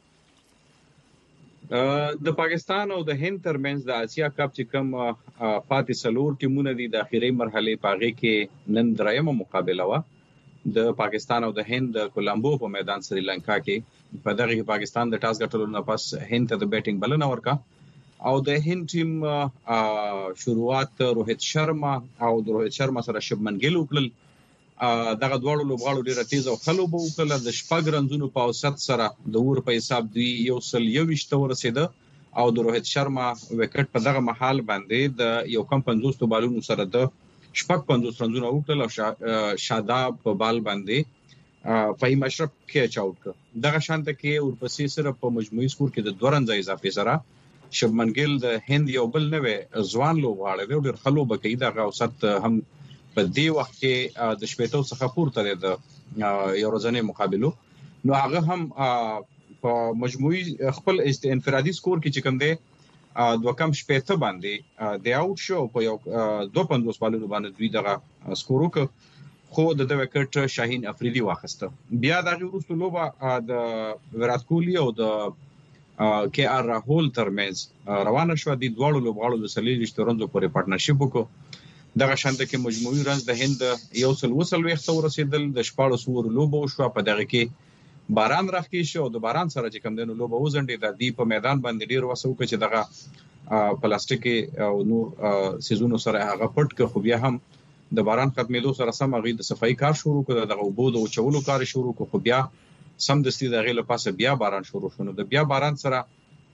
[SPEAKER 5] د پاکستان او د هند ترمنځ د اسیا کپ چې کوم فاتح سلور ټیمونه دي د اخیری مرحله پاغه کې نن درېمه مقابله وا د پاکستان او د هند د کولمبو په میدان سریلانکا کې. په دغه کې پاکستان د ټاس ګټلو نه پس هند ته د بیټینګ بلنه ورکا او د هند ټیم شروعات روهیت شرما او د روهیت شرما سره شبمن ګیل وکړل. دغه دواړو لوبغاړو ډیره تیز او خلو به وکړه د شپږ رنزونو په اوسط سره د ور په حساب دی یو سل یو وشته ورسېده او د روهیت شرما وکټ په دغه محل باندې د یو کم پنځوس بالونو سره د شپږ پنځوس رنزونه وکړل او شاداب په بال باندې فهیم اشرف کې چاوټ کړ. دغه شانته کې ورپسې سره په مجموعي سکور کې د دوه رنز اضافه سره شبمن ګیل د هند یو بل نوې ځوان لوبغاړی دی ډیر خلو بکې دغه اوسط هم په دې وخت کې د شپېتو څخه پورته د یو ورځنی مقابلو نو هغه هم په مجموعي خپل انفرادي سکور کې چې کوم دی دوه کم شپېته باندې د اوټ شو په یو دوه پنځوس بالونو باندې دوی دغه سکور وکړ خو د وکټ شاهین افریدي واخسته. بیا دغه وروسته لوبه د ویرات کوهلی او د کې آر راهول ترمنځ روانه شو. د دوه لوبغاړو د سلیریش تورنځو پورې پارټنرشپ وکړ. دغه شانته کې مجموعي رنز د هند یو سل وسل وخت ورسېدل د شپاړو سور لوبو شو. په دغه کې باران راخی شو د باران سره چې کوم دنو لوبه وزنډي د دی په میدان باندې ډیر وسو کې چې دغه پلاستیک او نور سيزونو سره هغه پټ ک خو بیا هم د باران ختمېدو سره سم غي د صفائی کار شروع کړ دغه وبود او چولو کار شروع کړ خو بیا سم د ستې دغه لپاسه بیا باران شروع شونه د بیا باران سره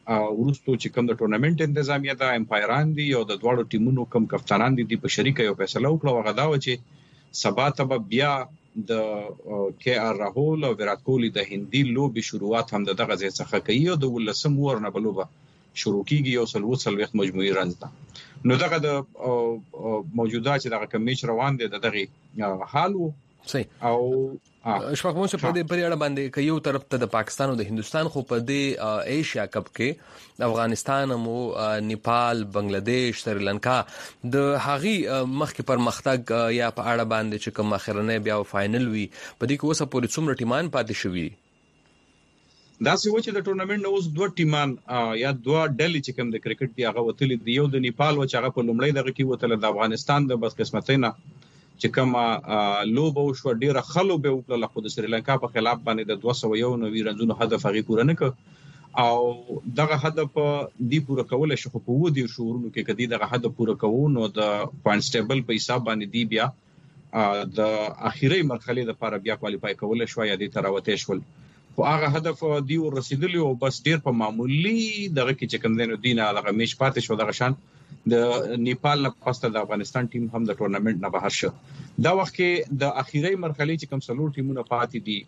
[SPEAKER 5] ورستو چې کوم د ټورنمنت انتظامیه دا امپایران دي او د دواړو ټیمونو کوم کپتانان دي په شریکه یو فیصله وکړه وغدا و چې سبا ته بیا د کې ار راهول او ویرات کوهلی د هندي لوبي شروعات هم دغه ځای څخه کوي او د ولسم ورنه بلوبه شروع کیږي او سلوت سلوخت مجموعي رنځ ده نو دغه د موجوده چې دغه کمیش روان دي دغه حال
[SPEAKER 1] صحیح او شپږ مو په دې پرې اړه باندې کې یو طرف ته د پاکستان او د هندستان خو په دې ایشیا کپ کې افغانستان مو نیپال بنگلاديش سریلانکا د هغي مخکې پر مختګ یا په اړه باندې چې کوم اخرنه بیا فائنل وي په دې کې اوسه پورې څومره ټیمان پاتې شوي
[SPEAKER 5] دا څه و چې د ټورنمنت اوس دوه ټیمان یا دوه ډلې چې کوم د کرکټ دی هغه وتل دی یو د نیپال و چې هغه په لومړی دغه کې وتل د افغانستان د بس قسمتینا چې کوم لوب او شو ډیره خلو به وکړه خو د سریلانکا په خلاف باندې د دوه سوه یو نوي رنزونو هدف هغه پوره نه ک او دغه هدف دی پوره کول شو په ودی شورونو کې کدي دغه هدف پوره کوو نو د پوینټس ټیبل په حساب باندې دی بیا د اخیری مرحله د لپاره بیا کوالیفای کول شو یا د تراوته شول خو هغه هدف دی ورسېدلی او بس ډیر په معمولی دغه کې چې کوم دینو دینه دغه میش پاتې شو دغه شان د نیپال نه پسته د افغانستان ټیم هم د ټورنمنت نه بهر شو دا وخت کې د اخیری مرحله چې کوم سلور ټیمونه پاتې دي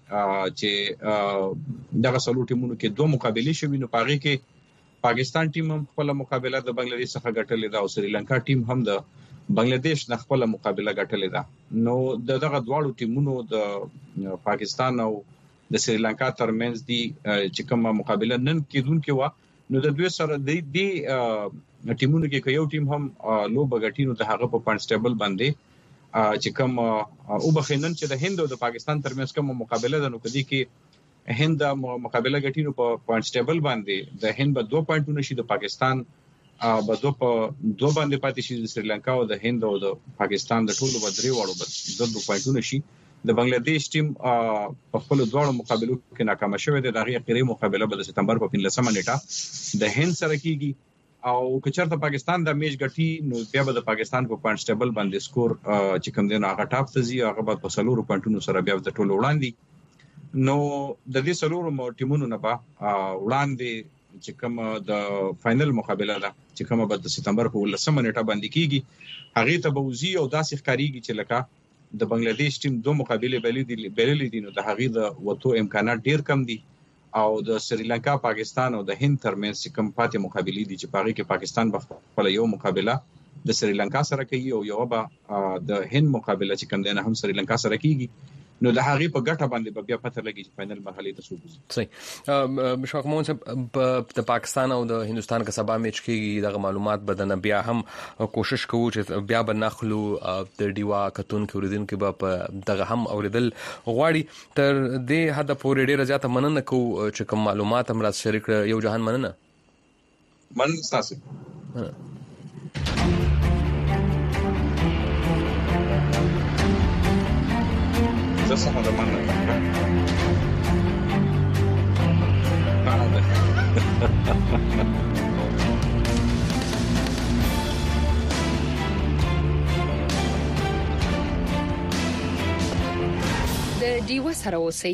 [SPEAKER 5] چې دغه سلور ټیمونو کې دوه مقابله شوي نو پاره کې پاکستان ټیم هم خپل مقابله د بنگلاديش څخه ګټلې ده او سریلانکا ټیم هم د بنگلاديش نه خپل مقابله ګټلې ده نو دغه دواړو ټیمونو د پاکستان او د سریلانکا ترمنځ دي چې کومه مقابله نن کېدونکې و نو د دوی سره د دې ټیمونو کې یو ټیم هم لو بغټینو د هغه په پوینټس ټیبل باندې چې کوم او بخینن چې د هند او د پاکستان ترمنځ کوم مقابله ده نو کدي کې هند مقابله غټینو په پوینټس ټیبل باندې د هند په دوه پوینټونو شي د پاکستان په دوه په دوه باندې پاتې شي د سریلانکا او د هند او د پاکستان د ټولو بدري وړو بس د دوه پوینټونو شي د بنگلاديش ټیم په خپل دواړو مقابلو کې ناکام شوه د دغه اخیری مقابله په سپتمبر په پنځمه نیټه د هند سره کیږي او کچرته پاکستان د میچ غټي نو بیا به د پاکستان په پوینټس ټیبل باندې سکور چې کوم دی نو هغه ټاپ ته ځي هغه په سلورو پوینټونو سره بیا د ټولو وړاندې نو د دې سلورو ټیمونو نه با وړاندې چې کوم د فائنل مقابله ده چې کوم به د سپتمبر په ولسمه نیټه باندې کیږي هغه ته بوزي او داسې ښکاریږي چې لکه د بنگلاديش ټیم دوه مقابله بللې دي نو د هغه د وته امکانات ډیر کم دي او د سریلانکا پاکستان او د هند ترمنځ کوم پاتې مقابله دي چې پاره کې پاکستان په خپل یو مقابله د سریلانکا سره کوي او یو به د هند مقابله چې کوم دنه هم سریلانکا سره کیږي نو د هغه په ګټه باندې بیا پته لګي چې فائنل مرحله ته وصول
[SPEAKER 1] صحیح مشفق مون صاحب د پاکستان او د هندستان کا سبا میچ کې د معلومات بدنه بیا هم کوشش کوو چې بیا بنخلو د دیوا کتون کې اوریدن کې به دغه هم اوریدل غواړي تر دې حد پورې ډیره زیاته مننه کو چې کوم معلومات هم را شریک یو جهان مننه
[SPEAKER 5] من تاسو زه سم د مننه
[SPEAKER 2] د ډیو سره اوسئ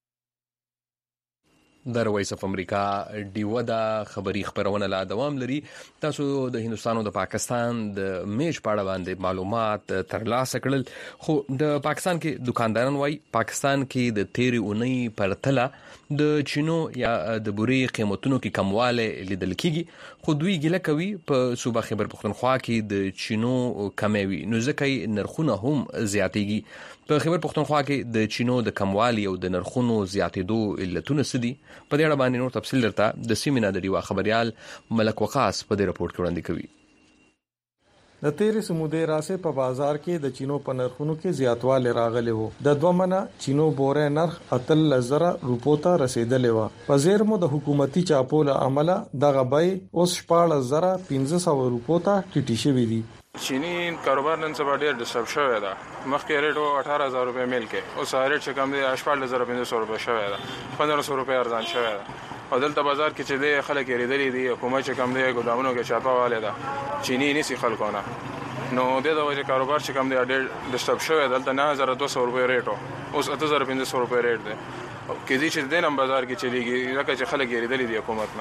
[SPEAKER 1] د وایس اف امریکا ډیو دا خبری خبرونه لا دوام لري تاسو د هندستان او د پاکستان د میچ په اړه باندې معلومات ترلاسه کړل خو د پاکستان کې دکانداران وای پاکستان کې د تیری اونۍ پرتله د چینو یا د بوري قیمتونو کې کمواله لیدل کیږي خو دوی ګله کوي په صوبه خیبر پختونخوا کې د چینو کموي نو ځکه نرخونه هم زیاتېږي په خیبر پختونخوا کې د چینو د کموالي او د نرخونو زیاتېدو علتونه سدي په دې اړه باندې نور تفصیل درته د سیمینار د ډیوا خبريال ملک وقاص په دې رپورت کې وړاندې کوي
[SPEAKER 3] د تیرې سمودې راسه په بازار کې د چینو په نرخونو کې زیاتوالی راغلی وو د دوه منه چینو بورې نرخ اتل لزره روپو ته رسیدلی و په زیرمو د حکومتي چاپو له عمله دغه بای اوس شپږ زره پنځه سوه روپو ته ټیټی شوی دی
[SPEAKER 7] چینی کاروبار نن سبا ډیر ډسټرب شوی دا مخکې ریټ و اټھارہ هزار روپے میل کې او ساره ریټ کم دی شپږ زره پنځه سوه روپے شوی دا پندرہ سوه روپے ارزان شوی دا او دلته بازار کې چې دی خلک یې ریدلې دي حکومت چې کم دی ګدامونو کې چاپا والے دا چینی نسی خلکونه نو د دوه کاروبار چې کم دی ډیر ډسټرب شوی دلته نه هزار دوه سوه روپے ریټ او اوس اته زره پنځه سوه روپے ریټ دی کې دي چې د نن بازار کې چلیږي لکه چې خلک یې ریدلې دي حکومت نه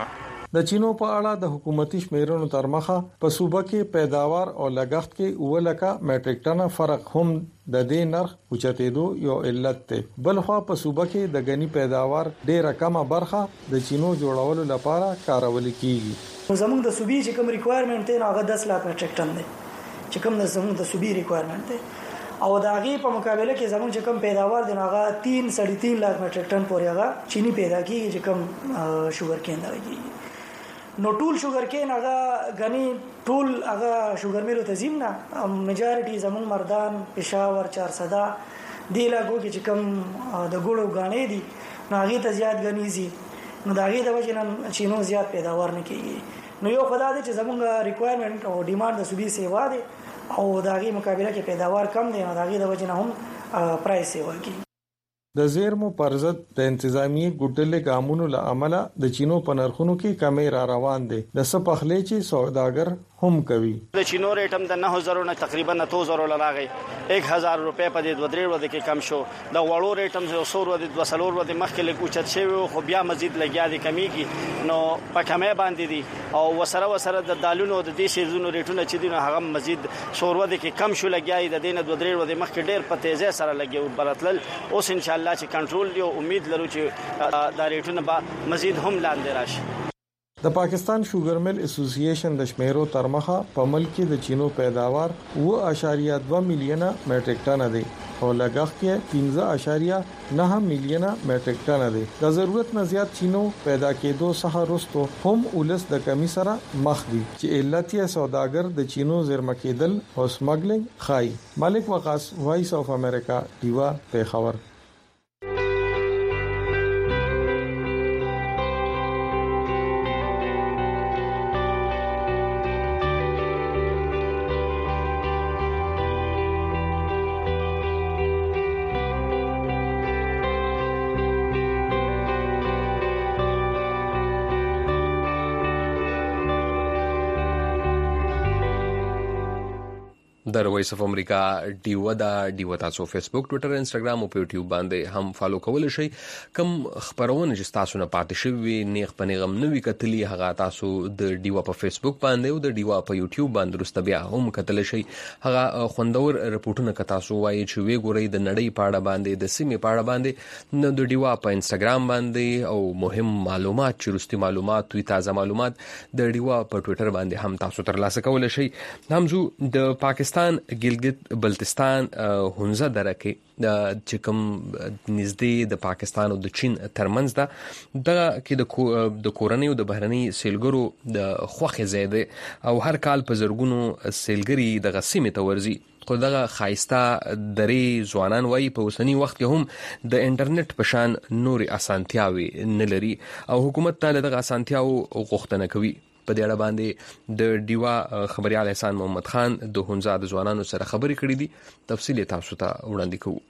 [SPEAKER 3] د چینو په اړه د حکومتي شمیرونو تر مخه په صوبه کې پیداوار او لګښت کې اولکه میټریک ټن فرق هم د دې نرخ اوچتېدو یو علت دی. بل خو په صوبه کې د غني پیداوار ډېره کمه برخه د چینو جوړولو لپاره کارول کیږي.
[SPEAKER 6] زموږ د صوبې چې کوم ریکوایرمنټ دی هغه دس لک میټریک ټن دی چې کوم د زموږ د صوبې ریکوایرمنټ دی او د هغه په مقابله کې زموږ چې کوم پیداوار دی هغه تین ساڑھے تین لک میټریک ټن پورې هغه چینی پیدا کیږي چې کوم شوګر کین دی. نو ټول شوګر کین هغه غني ټول هغه شوګر میلو تنظیم نه میجارټي زموږ مردان پېښور چار صدا دی لاګو کې چې کوم د ګوړو غاڼې دي نو هغه ته زیات غنيزي نو دا هغه د وجه نه چینو زیات پیداوار نه کیږي. نو یو خدای دې چې زموږ ریکوایرمنټ او ډیماند د صوبې سیوا دي او داغي مقابله کې پیداوار کم دي نو داغي د وجه نه هم پرایس یې ورکی.
[SPEAKER 3] د زیرمو پرزد د انتظامی ګډلې ګامونو له عمله د چینو په نرخونو کې کمی را روان دي. د سپخلې چې سوداګر هم کوي
[SPEAKER 8] د چینو ریټ هم د نه هزار نه تقریبا نه دو هزار لراغي एक हजार روپے په دې دوه درې ورځې کې کم شو. د وړو ریټ هم یو څو ورځې دوه سلور ورځې مخکې لږ اوچت شوی خو بیا مزید لګیا دي کمیږي نو په کمې باندې دي او وسره وسره د دالونو د دې شیزونو ریټونه چې دي نو هغه مزید څو ورځې کې کم شو لګیا دي د دې نه دوه درې ورځې مخکې ډېر په تیزه سره لګي او برتل اوس ان شاء الله چې کنټرول دی او امید لرو چې دا ریټونه به مزید هم لاندې راشي.
[SPEAKER 3] د پاکستان شوګر مل اسوسییشن د شمیرو تر مخه په ملک کې د چینو پیداوار و اشاریه دوه میلیونه میټریک ټن دی او لګښت کې پنځه اشاریه نه میلیونه میټریک ټن دی. د ضرورت نه زیات چینو پیدا کېدو څخه وروسته هم ولس د کمی سره مخ دي چې علت یې سوداګر د چینو زیرمه کېدل او سمګلینګ خای. مالک وقاص وایس اف امریکا دیوا پیښور.
[SPEAKER 1] د وایس اف امریکا ډیو دا ډیو تاسو فیسبوک ټوئیټر انستګرام او یوټیوب باندې هم فالو کول شي. کوم خبرونه چې تاسو نه پاتې شوي نیغ پنیغم نوې کتلی هغه تاسو د ډیو په فیسبوک باندې او د ډیو په یوټیوب باندې رسته بیا هم کتل شي. هغه خوندور رپورټونه ک تاسو وایي چې وی ګورئ د نړۍ پاړه باندې د سیمې پاړه باندې نو د ډیو په انستګرام باندې او مهم معلومات چې رستي معلومات وی تازه معلومات د ډیو په ټوئیټر باندې هم تاسو ترلاسه کول شي. همزو د پاکستان ګلګت بلتستان هونزه درکه د چکم نږدې د پاکستان او د چین ترمنځ ده د کې د کورنۍ او د بهرني سیلګرو د خوخه زیاده او هر کال په زرګونو سیلګری د غسیمه تورزي خو دغه خایسته درې ځوانان وایي په اوسنی وخت کې هم د انټرنیټ په شان نوري اسانتیاوي نه لري او حکومت ته دغه اسانتیاو غوښتنه کوي. په دې اړه باندې د ډیوا خبريال احسان محمد خان د هونزا د ځوانانو سره خبرې کړې دي. تفصیل تاسو ته وړاندې کوو.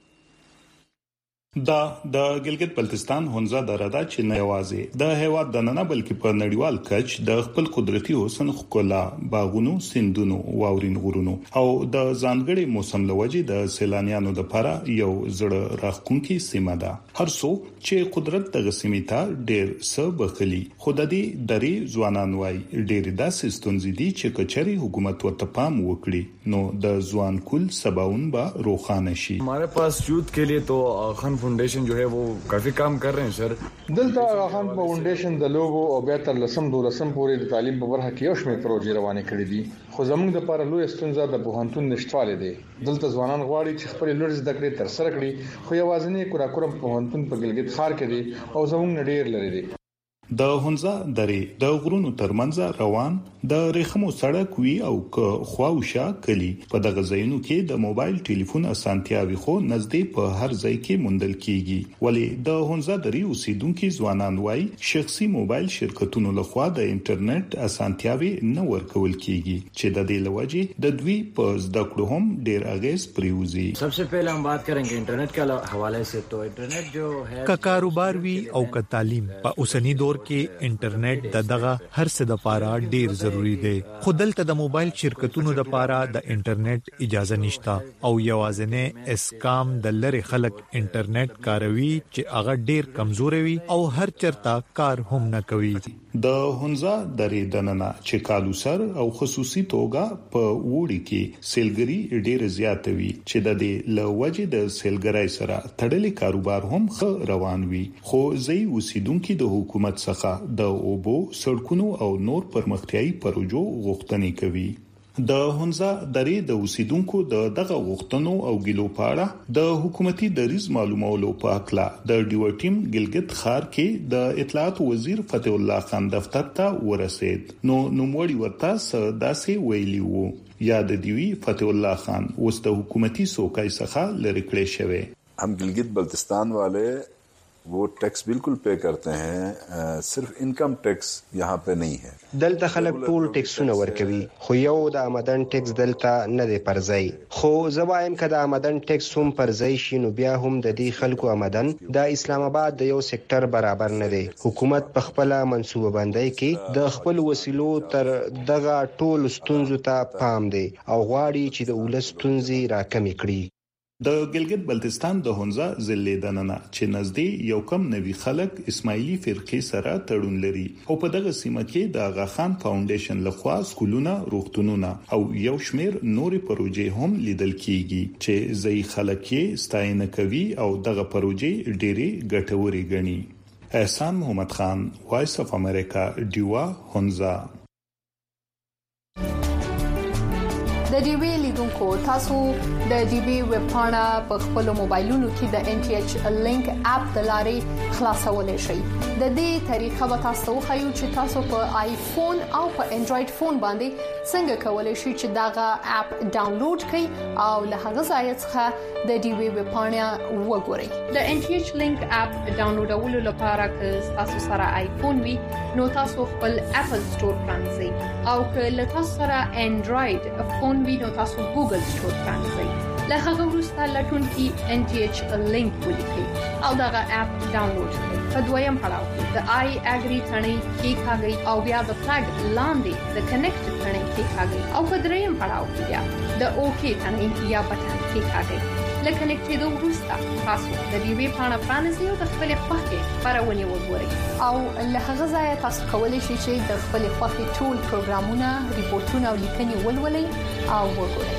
[SPEAKER 10] دا د ګلګت بلتستان هونزا دردا چې نه یوازې د هیواد د نننه بلکې په نړیوال کچ د خپل قدرتي حسن خلا باغونو سیندونو واورین غرونو او د ځانګړي موسم لوجي د سیلانیانو لپاره یو زړه راخونکي سیمه ده. هر څو چې قدرت د غسیمې ته ډېر څه بخلي خو د دې درې ځوانان وای ډېر داسې ستونزې دي چې کچري حکومت ورته پام وکړي نو د ځوان کول سباون به روخانه شي.
[SPEAKER 24] हमारे पास यूथ के लिए तो खान फाउंडेशन जो है वो काफी काम कर रहे हैं सर.
[SPEAKER 25] دلته خان فاونډیشن د لوګو او بیا تر لسم دولسم پورې د تعلیم په برخه کې یو شمېر پروژې روانې کړې دي خو زموږ د لپاره لوی ستونزه د پوهنتون نشټواله دي. دلته ځوانان غواړي چې خپل لور زده کړې تر سره کړي خو یوازې کورا کورم پوهنتون په ګلګت ښار کې دي او زموږ نډیر لري دي.
[SPEAKER 10] د هونزا درې د غرونو ترمنځ روان د ریخمو سړک وی او که خواوشا کلی په دغه ځایونو کې د موبایل ټلیفون اسانتیاوي خو نږدې په هر ځای کې موندل کیږي. ولی د هونزا درې اوسیدونکو ځوانان وای شخصي موبایل شرکتونو لخوا د انټرنیټ اسانتیاوي نه ورکول کیږي چې د دې لوجه د دوی په زده کړو هم ډیر اغیز پریوزي.
[SPEAKER 26] सबसे पहले हम बात करेंगे इंटरनेट के हवाले से तो इंटरनेट जो है
[SPEAKER 27] का कारोबार वि او का तालीम په اوسنی دور
[SPEAKER 11] کې انټرنیټ د دغه هر څه د پاره ډیر ضروری دی. خو دلته د موبایل شرکتونو د پاره د انټرنیټ اجازه نشته او یوازینه اسکام د لری خلک انټرنیټ کاروي چې هغه ډیر کمزوري وي او هر چرته کار هم نه کوي.
[SPEAKER 10] د هونزا درې دننه چې کالو سر او خصوصي توګه په وړي کې سیلګری ډیر زیات وي چې د دې لوجه د سیلګرای سره تړلې کاروبار هم ښه روان وي. خو ځي اوسیدونکو د حکومت څخه د اوبو سړکونو او نور پرمختیايي پروژو غوښتنې کوي. د هونزا درې د اوسیدونکو د دغه غوښتنو او ګلو پاړه د حکومتي دریز معلومولو په اکلا د ډیو ټیم ګلګت خار کې د اطلاعات وزیر فتح الله خان دفتر ته ورسید. نو نوموړي ورته سداسې ویلی وو یا د دیوی فتح الله خان اوس د حکومتي سوکای څخه لری کړی شوی.
[SPEAKER 12] हम गिलगित बल्तिस्तान वाले वो टैक्स बिल्कुल पे करते हैं, सिर्फ इनकम टैक्स यहाँ पे नहीं है.
[SPEAKER 13] دلته خلک ټول ټیکسونه ورکوي خو یو د آمدن ټیکس دلته نه دی پرځای. خو زوایم کده آمدن ټیکس هم پرځای شي نو بیا هم د دې خلکو آمدن د اسلام آباد د یو سېکټر برابر نه دی. حکومت په خپل منصوبه بندۍ کې د خپل وسیلو تر دغه ټول ستونزو ته پام دی او غواړي چې د ولس ستونزې راکمې کړي.
[SPEAKER 10] د ګلګت بلتستان د هونزا ضلع دننه چې نږدې یو کم نوي خلک اسماعیلی فرقې سره تړون لري او په دغه سیمه کې د آغا خان فاونډیشن لخوا سکولونه، روغتونونه او یو شمیر نورې پروژې هم لیدل کیږي چې ځای خلک یې ستاینه کوي او دغه پروژې ډېری ګټوري ګڼي. احسان محمد خان، وایس اف امریکا، ډیوا، هونزا.
[SPEAKER 2] د ډي وی لیدونکو تاسو د ډي وی ویب پاڼه په خپل موبایلونو کې د ان ټي ایچ لینک اپ د لارې خلاصولای شئ. د دې طریقه به تاسو خو چې تاسو په آیفون او په انډراید فون باندې څنګه کولای شئ چې داغه اپ ډاونلوډ کړئ او له هغه ځای څخه د ډي وی ویب پاڼه وګورئ. د ان ټي ایچ لینک اپ ډاونلوډولو لپاره که تاسو سره آیفون وي نو تاسو خپل اپل سٹور پرانځئ او که له تاسو سره انډراید فون وي نو تاسو ګوګل سٹور پرانځئ. له هغه وروسته لټون کې ان ټي ایچ لینک ولیکئ او دغه اپ ډاونلوډ کړئ. په دویم پړاو کې د آی اګری ثنې کې کاږئ او بیا د فلګ لاندې د کنیکټ ثنې کې کاږئ او په دریم پړاو کې بیا د اوکی ثنې یا بټن کې کاږئ. لکه نکټېدو وروسته تاسو د دې وی پاڼه پرانیزئ او د خپل خوښې خبرونه وګورئ او له هغه ځایه تاسو کولی شئ چې د خپل خوښې ټول پروګرامونه، ریپورتونه او لیکنې ولولئ او وګورئ.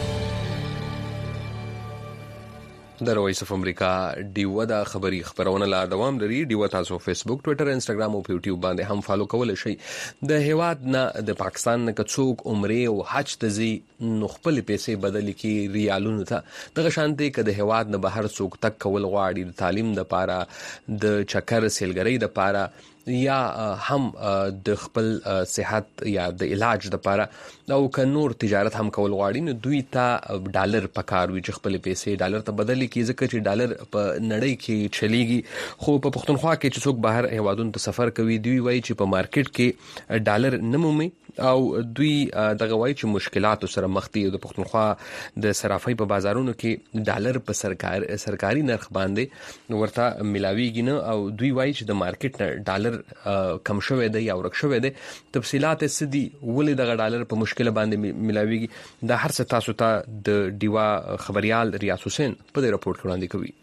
[SPEAKER 1] د وایس اف امریکا ډیو دا خبری خبرونه لا دوام لري. ډیو تاسو فیسبوک، ټوئیټر، انستګرام او یوټیوب باندې هم فالو کولای شئ. د هیواد نه د پاکستان نه کڅوک عمره او حج ته زی نو خپل پیسې بدل کی ریالونو ته دغه شانتي ک د هیواد نه بهر څوک تک کول غواړي د تعلیم د پاره، د چکر سیلګری د پاره یا هم د خپل صحت یا د علاج د پاره او ک نور تجارت هم کول غواړي نو دوی ته ډالر پکار وي چې خپل پیسې ډالر ته بدل کی ځکه چې ډالر په نړۍ کې چلیږي. خو په پښتونخوا کې چې څوک بهر هیوادونو ته سفر کوي دوی وایي چې په مارکیټ کې ډالر نمومي او دوی دغه وایي چې مشکلات سره مخ دي. د پښتونخوا د صرافۍ په بازارونو کې ډالر په سرکار سرکاري نرخ باندې ورته ملاويږي نه او دوی وایي چې د مارکیټ نه ډالر کم شوی دی یا ورک شوی دی. تفصيلات سدي ولې دغه ډالر په مشکل باندې ملاويږي د هر څه تاسو ته د ډیوا خبريال ریاض حسین په دې راپورټ کې وړاندې کوي.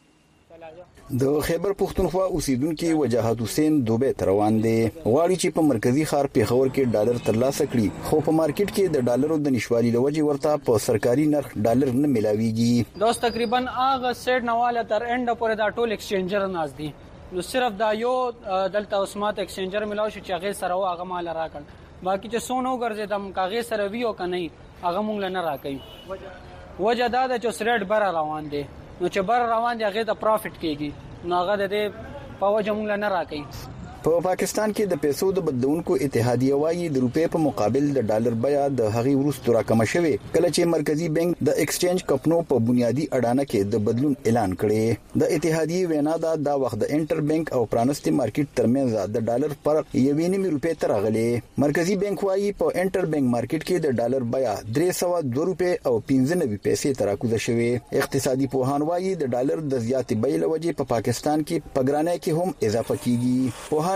[SPEAKER 15] د خیبر پختونخوا اوسیدونکو وجاهت حسین دوبه روان دي غواړي چې په مرکزی ښار پیښور کې ډالر ترلاسه کړي خو په مارکیټ کې د ډالرو د نشوالي لوجه ورته په سرکاري نرخ ډالر نه ملاويږي.
[SPEAKER 16] دوست تقریبا هغه سیټ نواله تر انډ پورې دا ټول ایکسچینجر ناز دي نو صرف دا یو دلته اوسمات ایکسچینجر ملاو شي چې هغه سره هغه مال راکړ باقي چې سونو ګرځیدم کاغه سره ویو کني هغه مونږ نه راکړي. وجه دا د چې سریټ بر روان دي نو چې بر روان دي هغه ته پروفټ کیږي نو هغه د په وجه مونږ نه راکړي.
[SPEAKER 15] په پاکستان کې د پیسو د بدلونکو اتحادیه وايي د روپې په مقابل د ډالر بیا د هغي ورستو راکم شوی کله چې مرکزی بانک د ایکسچینج کمپنو په بنیادی اډانه کې د بدلون اعلان کړي. د اتحادیه وینا دا د وخت د انټر بانک او پرانستي مارکیټ ترمنځ د ډالر پر یوې نیمه روپې تر غلي. مرکزی بانک وايي په انټر بانک مارکیټ کې د ډالر بیا درې سوه دوه روپې او پنځه نوي پیسې تر راکوزه شوی. اقتصادي پوهان وايي د ډالر د زیاتې بیې لوجې په پاکستان کې پګرانه کې هم اضافه کیږي. په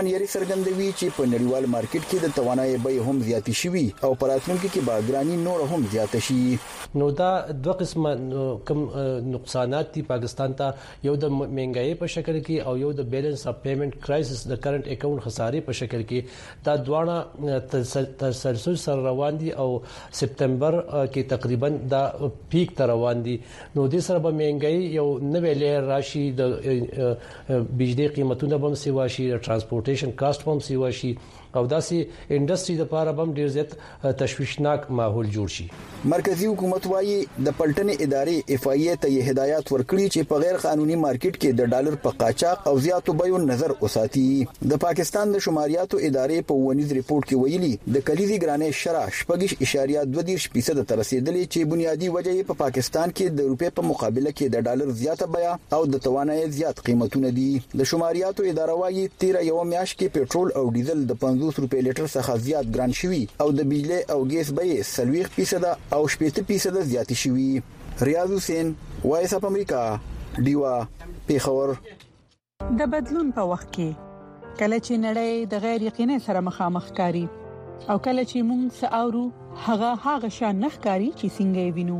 [SPEAKER 15] کارپوهان یې څرګندوي چې په نړیوال مارکیټ کې د توانایي بیې هم زیاتې شوي او په راتلونکي کې به ګرانی نور هم زیات شي.
[SPEAKER 14] نو دا دوه قسمه کم نقصانات دي پاکستان ته، یو د مهنګای په شکل کې او یو د بیلانس اف پیمنٹ کرایسس د کرنٹ اکاونټ خسارې په شکل کې. دا دواړه تسلسل سره روان دي او سپتمبر کې تقریبا دا پیک ته روان دي. نو د سره به مهنګای یو نوې لهر راشي، د بجلی قیمتونه هم سیوا شي، د ترانسپورټیشن کاست هم سیوا شي او داسې انډستری د لپاره هم ډیر زیات تشویشناک ماحول جوړ شي.
[SPEAKER 15] مرکزی حکومت وايي د پلټنې ادارې اف ای ای ته هدایت ورکړي چې په غیر قانوني مارکیټ کې د ډالر په قاچاق او زیاتو بیو نظر وساتي. د پاکستان د شماریاتو ادارې په ونیز ریپورت کې ویلي د کلیدي ګرانې شرح شپږ اشاریه دوه دېرش فیصد ته رسیدلې چې بنیادی وجه یې په پاکستان کې د روپې په مقابله کې د ډالر زیاته بیا او د توانایي زیات قیمتونه دي. د شماریاتو اداره وايي تیر یو میاشت کې پېټرول او ډیزل د پنځوس روپے لیټر څخه زیات ګران شوي او د بجلی او ګیس بیې سلويخ فیصد او شپږ فیصد زیات شوي. ریاض حسین، وایس اپ امریکا، دیوا، پیښور.
[SPEAKER 18] د بدلون په وخت کې کله چې نړۍ د غیر یقیني سره مخامخ کاری او کله چې موږ ساورو هغه هغه شان نخکاری چې څنګه وینو،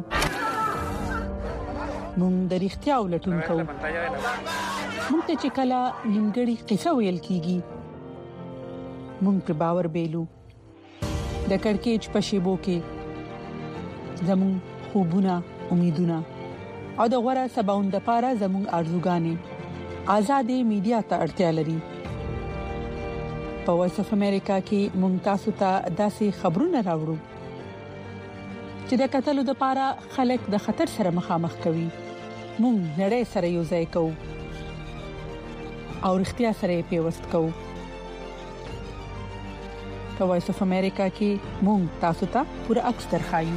[SPEAKER 18] موږ د اړتیا ولټون کوو. موږ ته چې کله نیمګړی قصه ویل کیږي مونږ په باور بیلو. د کڑکېچ په شیبو کې زمون خوبونه، امیدونه او د غوړه سباوند لپاره زمون ارزوګانې آزادې میډیا ته اړتیا لري. په وایس اف امریکا کې مونږ تاسو ته داسې خبرونه راوړو چې د قتل لپاره خلک د خطر سره مخامخ کوي. مونږ نړۍ سره یو ځای کوو او اړتیا سره پیوست کوو. په وایس اف امریکا کې مونږ تاسو ته پوره عکس درخایو.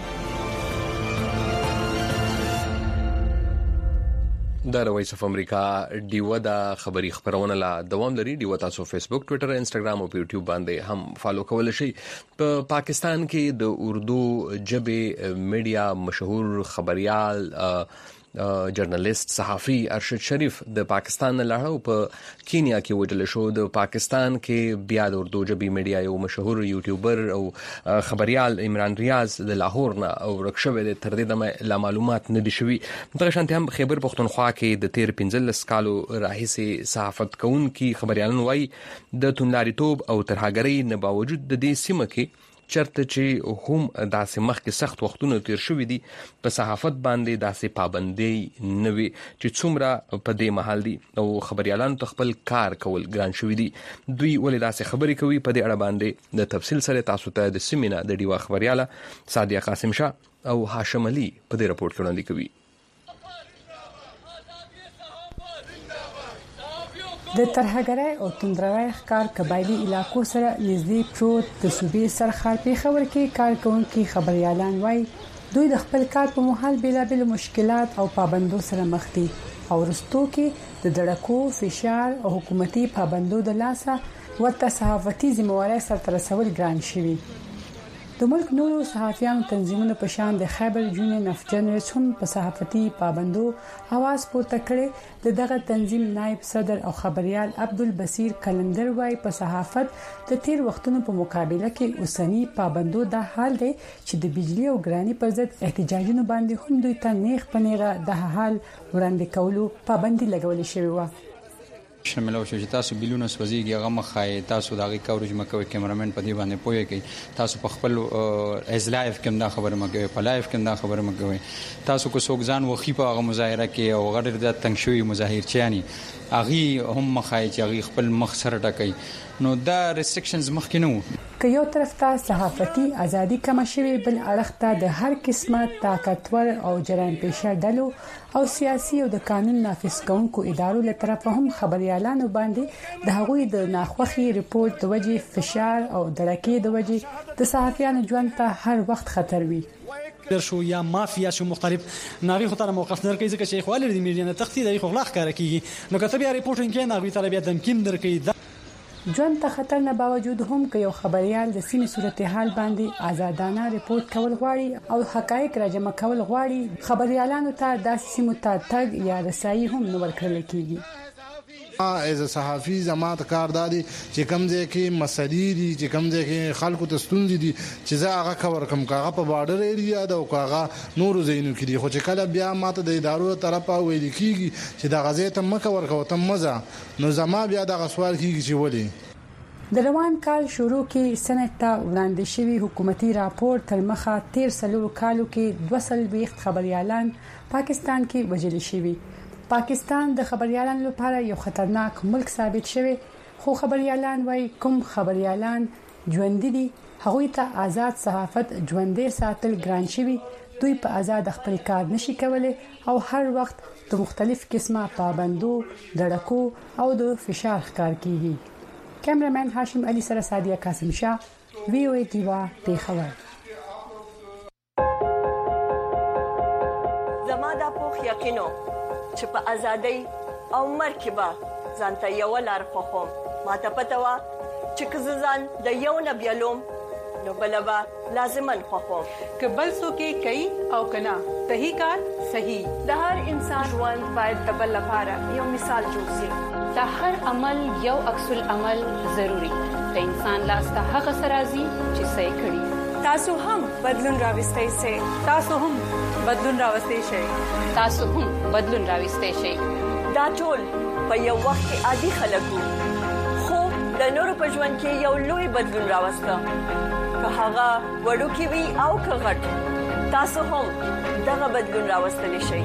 [SPEAKER 1] د وایس اف امریکا دیو د خبری خبرونه لا دوام لري. دیو تاسو فیسبوک، ټوئیټر، انستګرام او یوټیوب باندې هم فالو کولای شئ. په پا پاکستان کې د اردو ژبه میډیا مشهور خبريال جرنالست صحافي ارشد شریف د پاکستان لاړو په کینیا کې وجل شو. د پاکستان کې بیا د اردو ژبې میډیا یو مشهور یوټیوبر او خبريال عمران ریاض د لاهور نه او رکشوي د تر دې د معلومات نه دي شوي. دغه شانتي هم خیبر پختونخوا کې د تیر پنځلس کالو راهیسې صحافت کوونکي خبريالان وایي د توندلاریتوب او ترهګرۍ نه باوجود د دې سیمه کې چرته چې هم داسې مخکې سخت وختونه تیر شوې دي په صحافت باندې داسې پابندۍ نه وي چې څومره په دې محل دي او خبريالانو ته خپل کار کول ګران شوې دي. دوی ولې داسې خبرې کوي په دې اړه باندې د تفصیل سره تاسو ته د سیمینه د ډیوا خبرياله سادیه قاسم شاه او هاشم علي په دې رپورت کې وړاندې کوي.
[SPEAKER 19] د ترهګرۍ او توندروي ښکار قبایلی علاقو سره نږدې پروت د صوبې سرحد پیښور کې کارکونکي خبريالان وایي دوی د خپل کار په مهال بېلابېل مشکلات او پابندو سره مخ دي او رستو کې د دړکو فشار او حکومتي پابندو د لاسه ورته صحافتي ذمہواري سره رسول ګران شوي. د ملک نورو صحافیانو تنظیمونو په شان د خیبر یونین اف جرنالست هم په صحافتي پابندو आवाज پورته کړي. د دغه تنظیم نائب صدر او خبريال عبدالبصیر کلندر وايي په صحافت د تیر وختونو په مقابله کې اوسنی پابندو د حال دی چې د بجلی او ګرانی پر ضد احتجاجونو باندې هم دوی ته نیغ پنیغه د حال وړاندې کولو پابندي لګول شوی و.
[SPEAKER 20] شامل شو چې تاسو بیلونه سوځيږي هغه مخای تاسو دغه کورج مکوي کیمرامن په دې باندې پوي کوي تاسو په خپل از لایف کې دا خبره مکوي په لایف کې دا خبره مکوي تاسو کو څوک وخی په هغه مظاهره کې او غیر د تنگ شوی مظاهر چياني اغي هم مخای چې اغي خپل مخ سره ټکای نو دا ریستریکشنز مخکې نو
[SPEAKER 19] که یو طرف ته صحافتي ازادي کم شوي بل اړخ ته د هر قسمه طاقتور او جرایم پیشه ډلو او سیاسي او د قانون نافذ کوونکو ادارو له طرفه هم خبريالانو باندې د هغوی د ناخوخي ریپورت د وجې فشار او درکې د وجې د صحافیانو ژوند ته هر وخت خطر وي.
[SPEAKER 21] شو یا مافیا شو مختلف ناغي خطر موقف نه کوي ځکه چې خپل د میډیا نه تختی د خپل اخکار کوي نو کته بیا ریپورټینګ کې ناغي طلبیا دمکین درکې
[SPEAKER 19] ژوند ته خطر نه باوجود هم که یو خبريال د سیمې صورتحال باندې آزادانه ریپورت کول غواړي او حقایق راجمع کول غواړي خبريالانو ته د سیمو ته تګ یا رسایي هم نور کړل کیږي.
[SPEAKER 4] از صحافي زمات کار دادي چې کمزې کې مسلې دي چې کمزې کې خلکو ته ستونزې دي چې زه هغه کور کوم کاغه په بارډر ایریا دا او کاغه نور زینو کې دي خو چې کله بیا ماته د ادارو طرفه ویل کیږي چې د غزې ته مکه ورکو ته مزه نو زما بیا د سوال کیږي چې ولې
[SPEAKER 19] د روان کال شروع کې سنت ته وړاندې شوی حکومتي راپور تر مخه تیر سلو کالو کې دوه سل بیخ خبريالان پاکستان کې وژل شوی پاکستان د خبريالانو لپاره یو خطرناک ملک ثابت شوی خو خبريالان وايي کوم خبريالان ژوند دي هغوی ته آزاد صحافت ژوندې ساتل ګران شوی دوی په آزاد خپل کار نشي کولای او هر وخت د مختلف قسمه پابندو دړکو او د فشار ښکار کیږي کیمرمن هاشم علي سره سادیه قاسم شاه وی او ای دیوا پیښور
[SPEAKER 9] زما د پوخ یقینو چې په ازادۍ او مرکبه ځانته یو لار خوخم ماته پته وا چې کززان د یو نبیلوم نو بلبا لازمن خوخم
[SPEAKER 18] کبل سو کې کوي او کنا صحیح کار صحیح
[SPEAKER 2] د هر انسان ژوند باید د بل لپاره یو مثال جوړ شي د هر عمل یو عکس العمل ضروری د انسان لاسته هغه سرازي چې صحیح کړي
[SPEAKER 9] تاسو هم بدلون راوستئ سي
[SPEAKER 18] تاسو هم بدلون راوستئ شئ
[SPEAKER 2] تاسو هم بدلون راوستئ شئ
[SPEAKER 9] دا ټول په یو وخت کې عادي خلکو خو د نورو په ژوند کې یو لوی بدلون راوسته که هغه وړو کې وي او که غټ تاسو هم دغه بدلون راوستلی شئ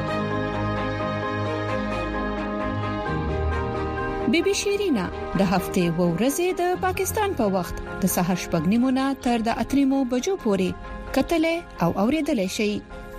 [SPEAKER 17] بیبي شیرینا د هفته و ورځې د پاکستان په وخت د سحر شپږ نیمونه تر د اتریمو بجو پورې کتلې او اوریدلې شي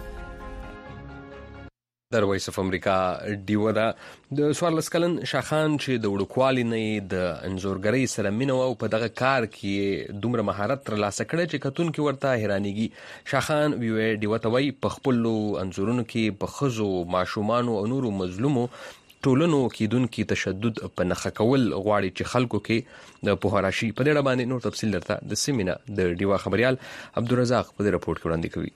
[SPEAKER 1] در وایس اف امریکا دیو دا د سوارلس کلن شاخان چې د وړوکوالي نه د انزورګری سره مینو او په دغه کار کې دومره مهارت تر لاسه کړی چې کتون کې ورته حیرانيږي شاخان وی دیو توي په خپل انزورونو کې په خزو ماشومان او نورو مظلومو ټولنو کې دن کې تشدد په نخښه کول غواړي چې خلکو کې د پوهراشي په ډېر باندې نور تفصیل درته د سیمینه د ډیوا خبريال عبدالرزاق په دې رپورت کې وړاندې کوي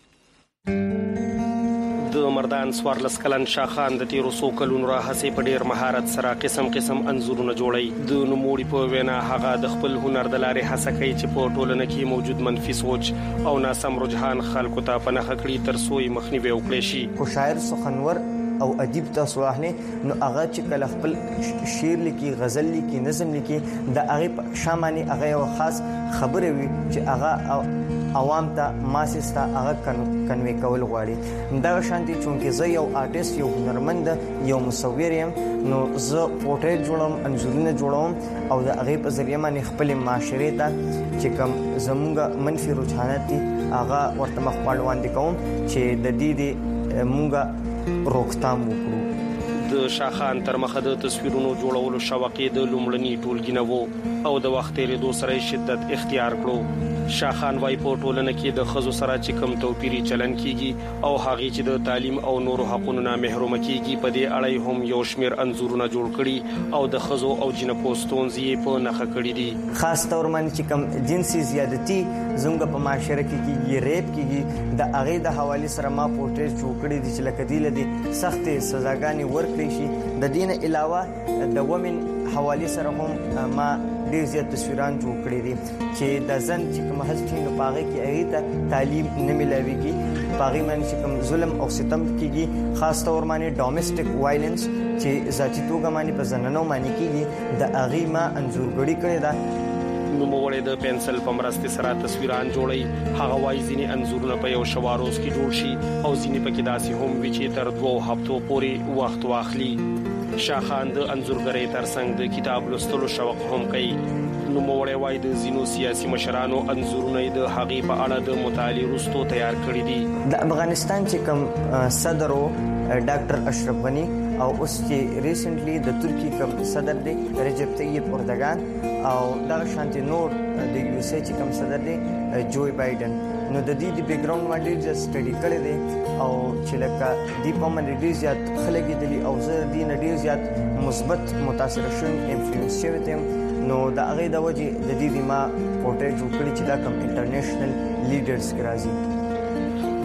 [SPEAKER 22] د مردان سوارلس کلن شاخان د تیرو سو کلونو راهسي په ډیر مهارت سره قسم قسم انزورونه جوړي د نوموړي په وینا هغه د خپل هنر د لارې هڅه کوي چې په ټولنه کې موجود منفي سوچ او ناسم رجحان خلکو ته په نخښه کړي تر څو یې مخنیوي وکړي شي
[SPEAKER 23] خو شاعر سخنور او ادیب تاسو اهنه نو هغه چې کله خپل شعر لیکي غزل لیکي نظم لیکي د هغه شاماني هغه یو خاص خبره وي چې هغه عوام ته ماسستا هغه کنوي کول غواړي دا شانتي چونکه زه یو آرټیست یو هنرمند یو مصور یم نو زه پورټریټ جوړوم انځورونه جوړوم او د هغه په ذریعہ باندې خپل معاشره ته چې کوم زموږه منفي رجحانات دي هغه ورته مخ وړاندې کوم چې د دې د مونږه روکتام وکړو
[SPEAKER 22] د شاخان تر مخه د تصویرونو جوړولو شوقې د لومړني ټولګي نه وو او د وخت لري سره شدت اختیار کړو شاخان وايي په ټولنه کې د خزو سره چې کم توپیری چلن کیږي او هغه چې د تعلیم او نورو حقوقو نه محروم کیږي په دې اړه هم یو شمیر انزورونه جوړ کړي او د خزو او جنکو ستونزې په نخښه کړي دي
[SPEAKER 23] خاص تور باندې چې کم جنسي زیادتی زموږ په معاشره کې کیږي ریپ کیږي د هغه د حواله سره ما پورټریټ جوړ کړی دي چې لکه دی لدی سخت سزاګانی ورکړي شي د دین علاوه د ومن حواله سره هم ما ډیر زیات تصویران جوړ کړی دي چې د ځن چې کوم هڅې نو پاغه کې هغه ته تعلیم نه ملويږي پاغه باندې چې کوم ظلم او ستم کیږي خاص تور باندې ډومېسټک وایلنس چې ذاتي توګه باندې په زنانو باندې کیږي د هغه ما انزورګړی کړی دا
[SPEAKER 22] نو موږ د پنسل په مرسته سره تصویران جوړي هغه وایي ځینې انزورونه په یو شواروز کې جوړ شي او ځینې پکې داسې هم وي چې تر دوه هفتو پورې وخت واخلي شاخان د انزورګری ترڅنګ د کتاب لوستلو شوق هم کوي نو موړی وای د زینو سیاسي مشرانو انزورونه د حقیقت په اړه د مطالعه رستو تیار کړی دي
[SPEAKER 23] د افغانستان چې کوم صدر او ډاکټر اشرف غنی او اوس چې ریسنټلی د ترکی کوم صدر دی رجب طیب اردوغان او دا شانتي نور د یو اس چې کوم صدر دی جو بایدن نو د دې د بیک ګراوند باندې چې سټډي کړی دی او چې لکه دی په باندې ډیر زیات خلک دي او زه د دې ډیر زیات مثبت متاثر شوم انفلوئنس شوی تم نو دا هغه د وجه د دې ما پورټریټ جوړ کړی چې دا کوم انټرنیشنل لیډرز راځي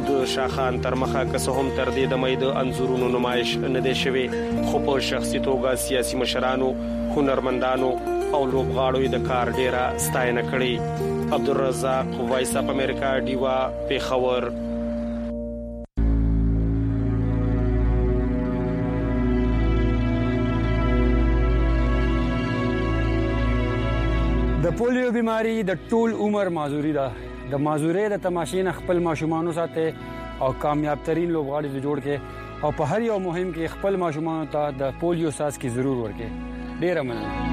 [SPEAKER 22] د شاخان تر مخه که هم تر دې د مې د انزورونو نمایش نه دی شوی خو په شخصي توګه سیاسي مشرانو هنرمندانو او لوبغاړو د کار ډیره ستاینه کړې. عبدالرزاق وایس اپ امریکا دیوا پیښور.
[SPEAKER 3] د پولیو بیماری د ټول عمر معذوري ده. د معذوري د تماشې نه خپل ماشومان ساتي او کامیاب ترين لوبغاړي جوړ کې او په هر یو مهم کې خپل ماشومان ته د پولیو ساس کی ضرور ورکې. ډیره مننه.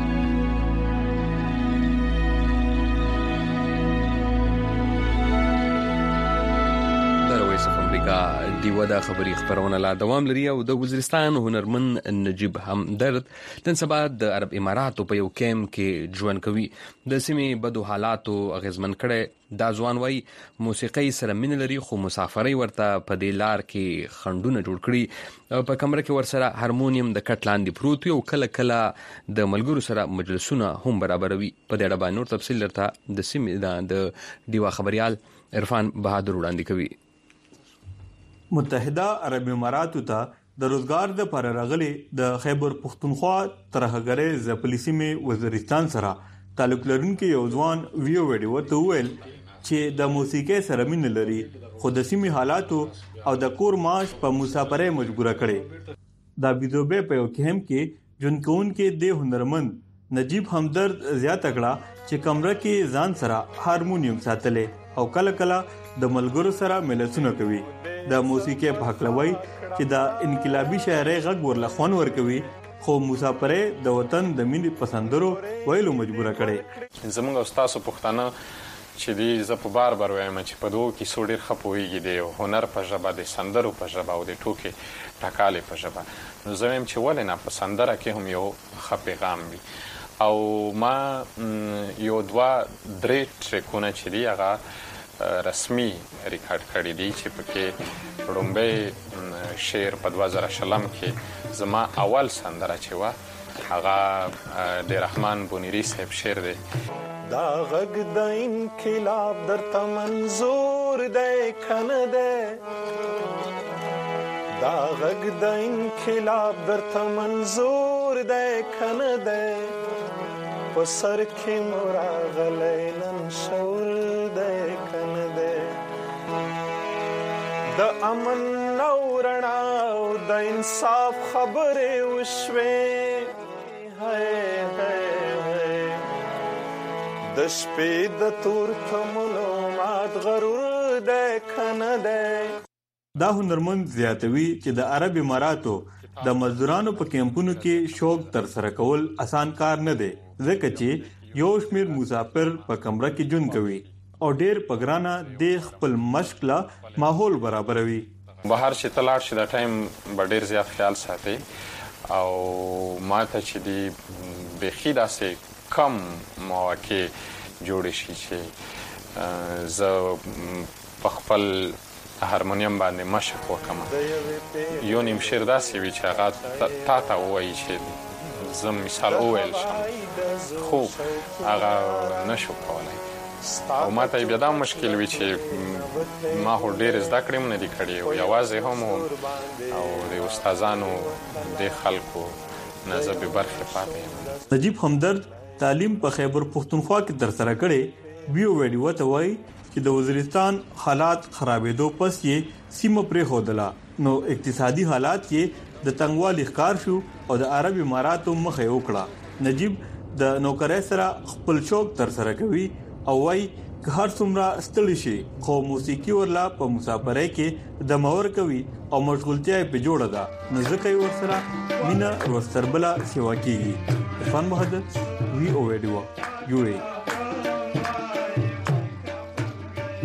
[SPEAKER 1] دیوه دا خبري خبرونه لا دوام لري او د وزیرستان هنرمند نجیب همدرد نن سبا د عرب اماراتو په یو کیم کې ژوند کوي. د سیمې بدو حالاتو اغیزمن کړي. دا ځوان وای موسیقي سره مين لري خو مسافرۍ ورته په دې لار کې خندونه جوړ کړي. په کمره کې ورسره هارمونیم د کټلاندې پروت یو کله کله د ملګرو سره مجلسونه هم برابروي. په دې اړه باندې نور تفصیل درته د سیمې د دیوه خبريال عرفان بهادر وړاندې کوي.
[SPEAKER 5] متحده عرب اماراتو ته د روزګار د پر راغلي د خیبر پختونخوا ترهګری زپلیسی می وزیرستان سره تعلق لرونکي یو ځوان ویو ویډیو ته ویل چې د موسیقي سره مين لري خو د سیمې حالاتو او د کور معاش په مسافرۍ مجبور کړي. دا بيزوبه په یو کهم کې جنکون کې د هنرمند نجیب همدرد زیات کړه چې کمره کې ځان سره هارمونیم ساتلې او کله کله د ملګرو سره ملسونه کوي. د موسیقي په حق لوي چې د انقلابي شاعرۍ غږ ورله خون ورکوي خو مسافرې د وطن د مینې پسندرو ویلو مجبور کړي.
[SPEAKER 6] زموږ استاد پښتانه چې دی ز په بار بار وایم چې په دوه کې سوډیر خپويږي دی هنر په ژبه د سندرو په ژبه او د ټوکي ټکالې په ژبه. نو زموږ چې ولې نه په سندره کې هم یو خپېغام وي او ما یو دوا درې ټریکونه چې دی هغه رسمي ریکارډ کړی دی چې پکې رومبه شعر په دوه زره شلم کې زما اول سندره چې وا هغه د رحمان بونیری صاحب شعر دی.
[SPEAKER 7] دا غږ د انقلاب درته منظور دی کنه دی دا غږ د انقلاب درته منظور دی کنه دی په سر کې مراغلی نن شور دی کنه دی د امن او رڼا او د انصاف خبرې وشوې هاي هاي د شپې د تور تمنو مات غرور دی کنه دی.
[SPEAKER 5] دا هنرمند زیاتوي چې د عرب اماراتو د مزدورانو په کیمپونو کې شوق تر سره کول آسان کار نه دی ځکه چې یو شمیر مسافر په کمره کې ژوند کوي او ډیر پګرانه د خپل مشق لا ماحول برابروي.
[SPEAKER 6] بهر چې تلاړ شي د ټایم به ډیر زیات خیال ساتي او ماته چې دی بخي داسې کم مواقع جوړ شي چې ز په خپل هارمونیم باندې مشق وکم. یو نیم شعر داسې وی چې هغه تا ته وایي چې زم مثال اوویل شم خو هغه نشو کولای او ماته بیا دا مشکل وی چې ما هو ډیر زده کړم نه دي کړی او یوازې هم او د استادانو د خلکو نظر به برخه پاتې.
[SPEAKER 5] نجیب همدرد تعلیم په خیبر پختونخوا کې تر سره کړي ویو ویډیو ته وایي چې د وزیرستان حالات خرابېدو پس یې سیمه پرې هودله نو اقتصادي حالات یې د تنګوالي ښکار شو او د عرب اماراتو مخه وکړه. نجیب د نوکرۍ سره خپل شوق تر سره کوي او وايي که هر څومره ستړي شي خو موسیقي ورلا په مسافرۍ کې د مور کوي او مشغولتیا په جوړه ده نو ځکه ور سره مینا ورستربلا سیوا کیږي. عرفان بهادر وی او ویډیو یو ای.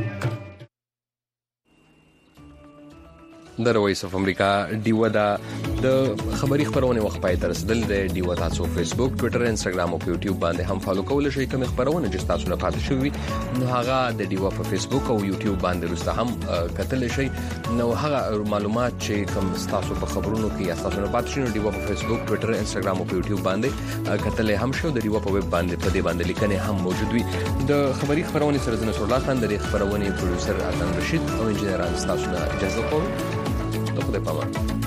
[SPEAKER 1] د وایس اف امریکا دیوه دا د خبري خبرونه وخت پای تر رسیدل د ډیو تاسو فیسبوک ټوئیټر انستګرام او یوټیوب باندې هم فالو کول شئ کوم خبرونه چې تاسو نه پاتې شوي نو هغه د ډیو په فیسبوک او یوټیوب باندې رسته هم کتل شئ نو هغه معلومات چې کوم تاسو په خبرونو کې تاسو نه پاتې شئ نو ډیو په فیسبوک ټوئیټر انستګرام او یوټیوب باندې کتل هم شو د ډیو په ویب باندې په دې باندې لیکنه هم موجود وي د خبري خبرونه سره نصر الله خان د خبرونه پروډوسر اتن رشید او انجنیران تاسو نه اجازه کوم ته په پامه